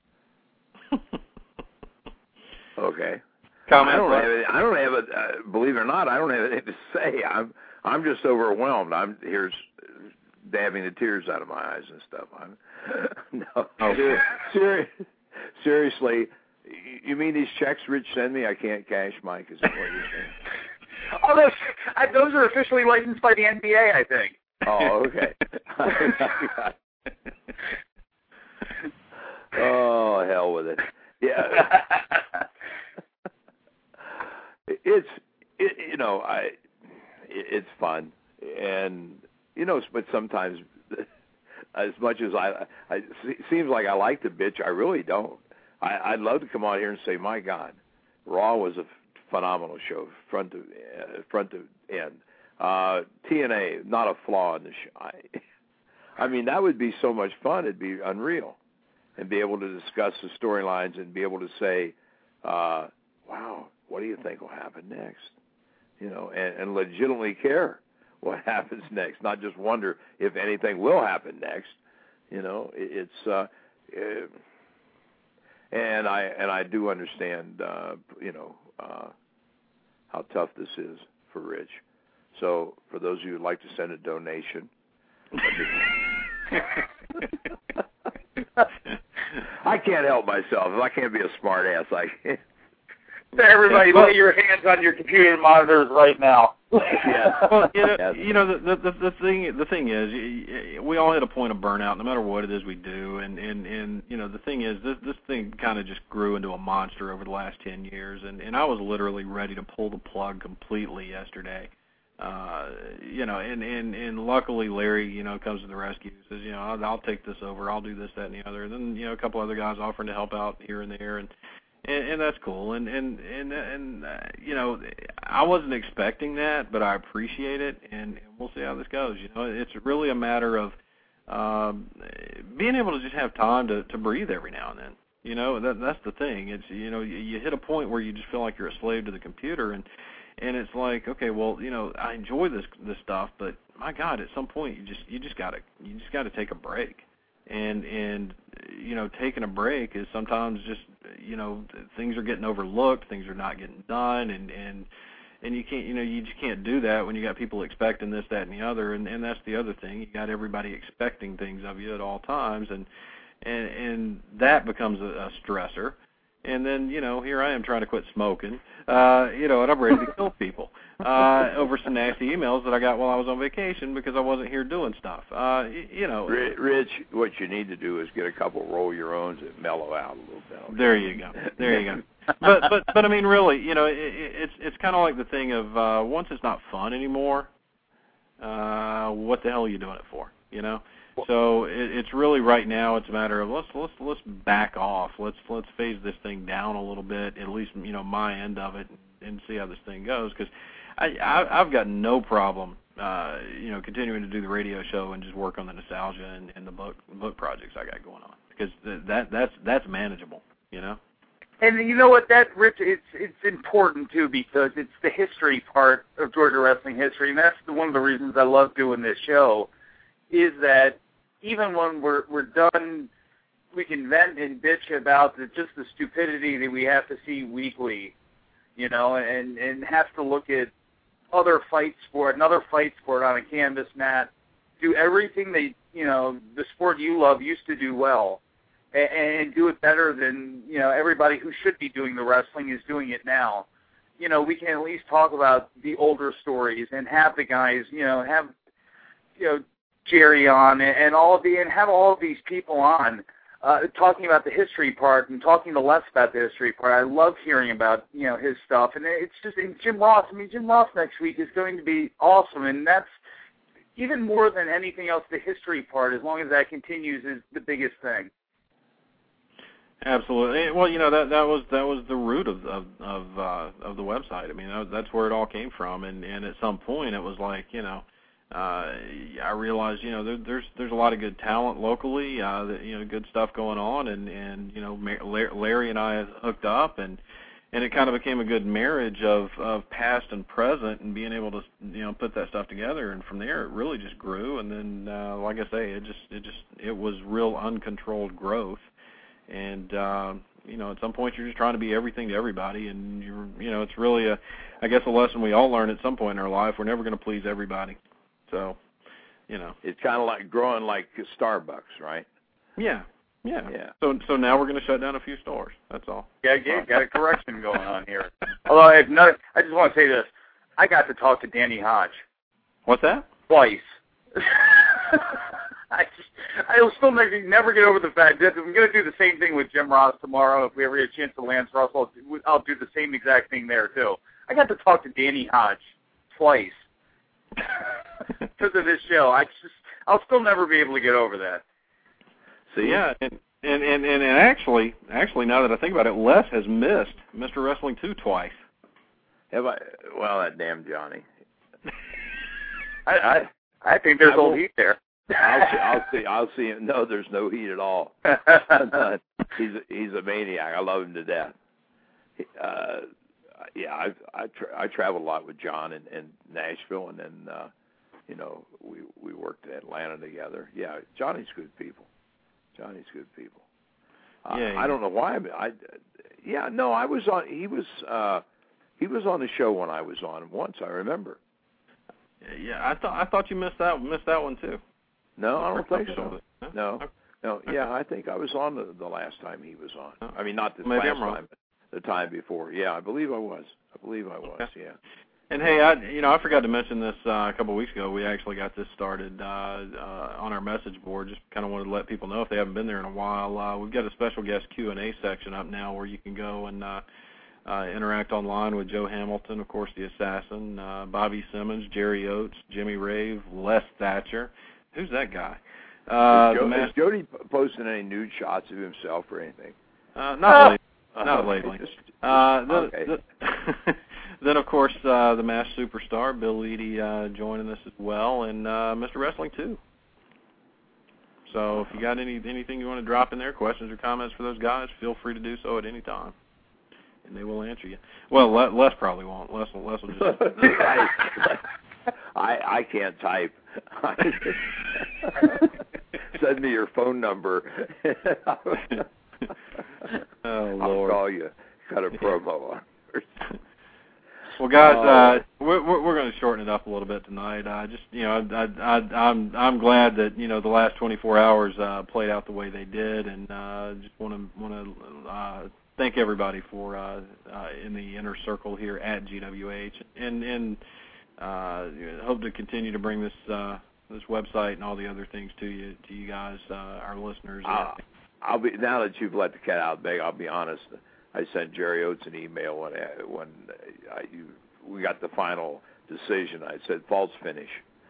Okay. Comment, I don't Bud? have. Any, I don't have a. Uh, believe it or not, I don't have anything to say. I'm. I'm just overwhelmed. I'm here's dabbing the tears out of my eyes and stuff. I'm. No. Oh. Ser- ser- seriously, you mean these checks Rich send me I can't cash, Mike? Is that what you're saying? Oh, those, I, those are officially licensed by the N B A, I think. Oh, okay. Oh, hell with it. Yeah. It's, it, you know, I, it, it's fun. And, you know, but sometimes, as much as I, I, it seems like I like to bitch, I really don't. I, I'd love to come on here and say, my God, Raw was a phenomenal show, front to, uh, front to end. Uh, T N A, not a flaw in the show. I, I mean, that would be so much fun. It'd be unreal. And be able to discuss the storylines and be able to say, uh, wow, what do you think will happen next? You know, and, and legitimately care what happens next, not just wonder if anything will happen next. You know, it, it's, uh, it, and I and I do understand, uh, you know, uh, how tough this is for Rich. So for those of you who'd like to send a donation, I can't help myself. If I can't be a smart ass, I can't. Everybody, lay your hands on your computer monitors right now. Yeah. Well, you know, Yes. you know the, the the thing the thing is, we all hit a point of burnout, no matter what it is we do, and and and you know the thing is, this this thing kind of just grew into a monster over the last ten years, and and I was literally ready to pull the plug completely yesterday. Uh, you know, and, and, and luckily Larry, you know, comes to the rescue, says, you know, I'll, I'll take this over, I'll do this, that, and the other. And then, you know, a couple other guys offering to help out here and there, and and, and that's cool. And and and and uh, you know, I wasn't expecting that, but I appreciate it, and, and we'll see how this goes. You know, it's really a matter of um, being able to just have time to, to breathe every now and then. You know, that that's the thing. It's, you know, you, you hit a point where you just feel like you're a slave to the computer, and And it's like, okay, well, you know, I enjoy this this stuff, but my God, at some point you just you just gotta you just gotta take a break, and and you know, taking a break is sometimes just, you know, things are getting overlooked, things are not getting done, and and and you can't you know you just can't do that when you got people expecting this, that, and the other, and and that's the other thing. You got everybody expecting things of you at all times, and and and that becomes a, a stressor. And then, you know, here I am trying to quit smoking, uh, you know, and I'm ready to kill people uh, over some nasty emails that I got while I was on vacation because I wasn't here doing stuff. Uh, you know, Rich, what you need to do is get a couple roll your owns and mellow out a little bit. Okay? There you go. There you go. But but but I mean, really, you know, it, it's it's kind of like the thing of uh, once it's not fun anymore, uh, what the hell are you doing it for? You know. So it, it's really right now. It's a matter of let's let's let's back off. Let's let's phase this thing down a little bit. At least, you know, my end of it, and see how this thing goes. Because I, I I've got no problem, uh, you know, continuing to do the radio show and just work on the nostalgia and, and the book book projects I got going on. Because that that's that's manageable. You know. And you know what, that Rich, it's it's important too because it's the history part of Georgia wrestling history, and that's the, one of the reasons I love doing this show. Is that even when we're we're done, we can vent and bitch about the, just the stupidity that we have to see weekly, you know, and and have to look at other fight sport, another fight sport on a canvas mat, do everything they, you know, the sport you love used to do well, and, and do it better than, you know, everybody who should be doing the wrestling is doing it now. You know, we can at least talk about the older stories and have the guys, you know, have, you know, Jerry on and all of the and have all of these people on uh, talking about the history part and talking to Les about the history part. I love hearing about, you know, his stuff, and it's just and Jim Ross. I mean, Jim Ross next week is going to be awesome, and that's even more than anything else. The history part, as long as that continues, is the biggest thing. Absolutely. Well, you know, that that was that was the root of of of, uh, of the website. I mean, that, that's where it all came from, and and at some point it was like, you know. Uh, I realized, you know, there, there's there's a lot of good talent locally, uh, that, you know, good stuff going on, and and you know, Larry and I hooked up, and and it kind of became a good marriage of, of past and present, and being able to, you know, put that stuff together. And from there, it really just grew. And then, uh, like I say, it just, it just, it was real uncontrolled growth. And uh, you know, at some point, you're just trying to be everything to everybody, and you're, you know, it's really a, I guess, a lesson we all learn at some point in our life. We're never going to please everybody. So, you know, it's kind of like growing like Starbucks, right? Yeah. Yeah. Yeah. So so now we're going to shut down a few stores. That's all. Yeah, yeah, got a correction going on here. Although I have not, I just want to say this: I got to talk to Danny Hodge. What's that? Twice. I just, I will still never, never get over the fact that I'm going to do the same thing with Jim Ross tomorrow. If we ever get a chance to Lance Russell, I'll do the same exact thing there too. I got to talk to Danny Hodge twice because of this show. I just, I'll still never be able to get over that. So yeah, and, and, and, and actually, actually, now that I think about it, Les has missed Mister Wrestling two twice. Have I? Well, that damn Johnny. I, I, I think there's old heat there. I'll see. I'll see. I'll see him. No, there's no heat at all. he's a, he's a maniac. I love him to death. Uh, yeah, I I, tra- I traveled a lot with John in, in Nashville, and then uh, you know we we worked in Atlanta together. Yeah, Johnny's good people. Johnny's good people. Uh, yeah, yeah. I don't know why. I, I yeah, no, I was on. He was uh, he was on the show when I was on once. I remember. Yeah, I thought I thought you missed that missed that one too. No, I don't think so. Huh? No, okay. no. Okay. Yeah, I think I was on the, the last time he was on. Oh. I mean, not this Maybe last I'm wrong. time, but the time before. Yeah, I believe I was. I believe I was. Okay. Yeah. And hey, I you know I forgot to mention this uh, a couple of weeks ago. We actually got this started uh, uh, on our message board. Just kind of wanted to let people know if they haven't been there in a while. Uh, we've got a special guest Q and A section up now where you can go and uh, uh, interact online with Joe Hamilton, of course, the Assassin, uh, Bobby Simmons, Jerry Oates, Jimmy Rave, Les Thatcher. Who's that guy? Uh, is, Joe, the is Jody posting any nude shots of himself or anything? Uh, not lately. Uh, Not lately. Just, uh, the, okay. the then, of course, uh, the MASH superstar, Bill Eadie, uh, joining us as well, and uh, Mister Wrestling two. So if you got any anything you want to drop in there, questions or comments for those guys, feel free to do so at any time, and they will answer you. Well, Les, Les probably won't. Les will, Les will just... I, I can't type. Send me your phone number. Oh, I'll Lord. call you. Cut a promo on. Well, guys, Oh. uh, we're we're going to shorten it up a little bit tonight. Uh, just you know, I, I, I, I'm I'm glad that you know the last twenty-four hours uh, played out the way they did, and uh, just want to want to uh, thank everybody for uh, uh, in the inner circle here at G W H, and and uh, hope to continue to bring this uh, this website and all the other things to you to you guys, uh, our listeners. Uh, I'll be now that you've let the cat out of the bag. I'll be honest. I sent Jerry Oates an email when I, when I, you, we got the final decision. I said false finish.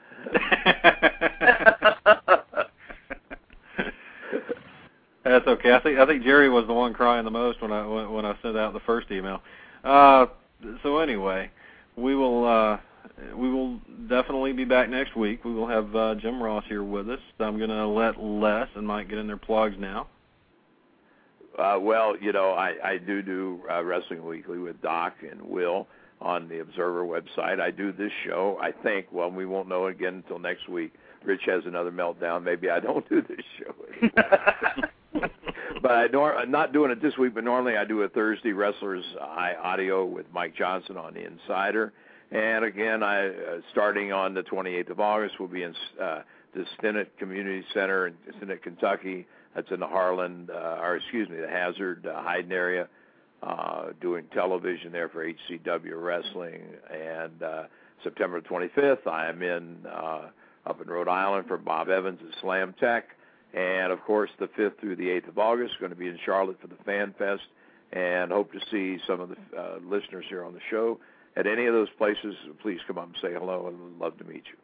That's okay. I think I think Jerry was the one crying the most when I when, when I sent out the first email. Uh, so anyway, we will uh, we will definitely be back next week. We will have uh, Jim Ross here with us. I'm going to let Les and Mike get in their plugs now. Uh, well, you know, I, I do do uh, Wrestling Weekly with Doc and Will on the Observer website. I do this show. I think, well, we won't know again until next week. Rich has another meltdown. Maybe I don't do this show anymore. But I nor- I'm not doing it this week, but normally I do a Thursday Wrestlers Eye Audio with Mike Johnson on the Insider. And again, I uh, starting on the twenty-eighth of August, we'll be in uh, the Stinnett Community Center in Stinnett, Kentucky. That's in the Harlan, uh, or excuse me, the Hazard, uh, Hyden area, uh, doing television there for H C W Wrestling. And uh, September twenty-fifth, I am in uh, up in Rhode Island for Bob Evans at Slam Tech. And, of course, the fifth through the eighth of August, going to be in Charlotte for the Fan Fest. And hope to see some of the uh, listeners here on the show. At any of those places, please come up and say hello. I'd love to meet you.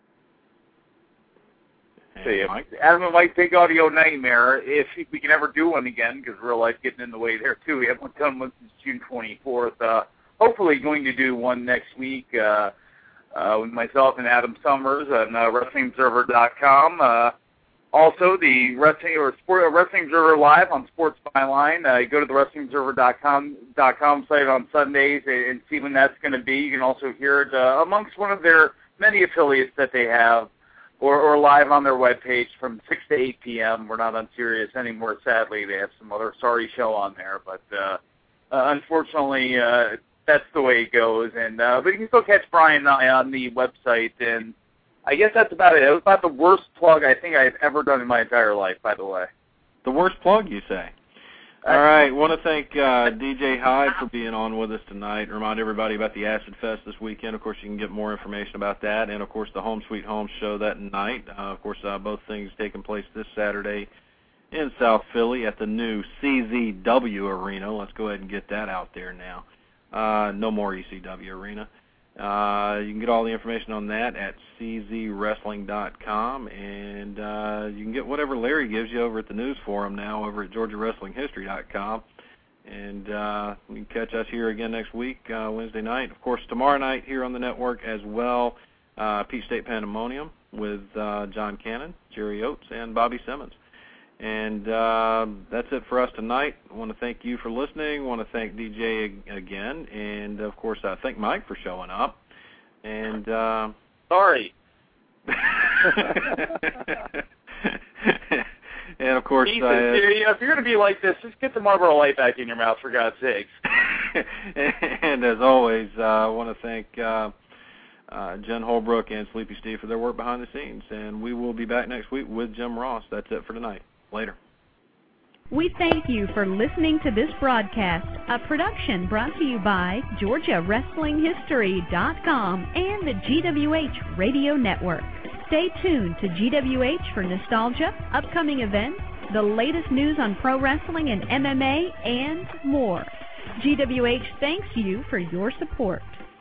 See, Adam and Mike Big Audio Nightmare, if we can ever do one again, because real life getting in the way there, too. We haven't done one since June twenty-fourth. Uh, hopefully going to do one next week uh, uh, with myself and Adam Summers on uh, Wrestling Observer dot com. Uh, also, the Wrestling or Sport, Wrestling Observer Live on Sports Byline. Uh, go to the wrestling observer dot com site on Sundays and see when that's going to be. You can also hear it uh, amongst one of their many affiliates that they have, or, or live on their webpage from six to eight p.m. We're not on Sirius anymore, sadly. They have some other sorry show on there, but uh, uh, unfortunately, uh, that's the way it goes. And uh, but you can still catch Brian and I on the website, and I guess that's about it. It was about the worst plug I think I've ever done in my entire life, by the way. The worst plug, you say? All right. Want to thank uh, D J Hyde for being on with us tonight. Remind everybody about the Acid Fest this weekend. Of course, you can get more information about that. And, of course, the Home Sweet Home show that night. Uh, of course, uh, both things taking place this Saturday in South Philly at the new C Z W Arena. Let's go ahead and get that out there now. Uh, no more E C W Arena. Uh, you can get all the information on that at c z wrestling dot com, and uh, you can get whatever Larry gives you over at the news forum now over at georgia wrestling history dot com. And uh, you can catch us here again next week, uh, Wednesday night. Of course, tomorrow night here on the network as well, uh, Peach State Pandemonium with uh, John Cannon, Jerry Oates, and Bobby Simmons. And uh, that's it for us tonight. I want to thank you for listening. I want to thank D J again. And, of course, I thank Mike for showing up. And uh, Sorry. And, of course, Jesus, uh, if you're going to be like this, just get the Marlboro Light back in your mouth, for God's sakes. And, as always, uh, I want to thank uh, uh, Jen Holbrook and Sleepy Steve for their work behind the scenes. And we will be back next week with Jim Ross. That's it for tonight. Later. We thank you for listening to this broadcast, a production brought to you by georgia wrestling history dot com and the G W H Radio Network. Stay tuned to G W H for nostalgia, upcoming events, the latest news on pro wrestling and M M A, and more. G W H thanks you for your support.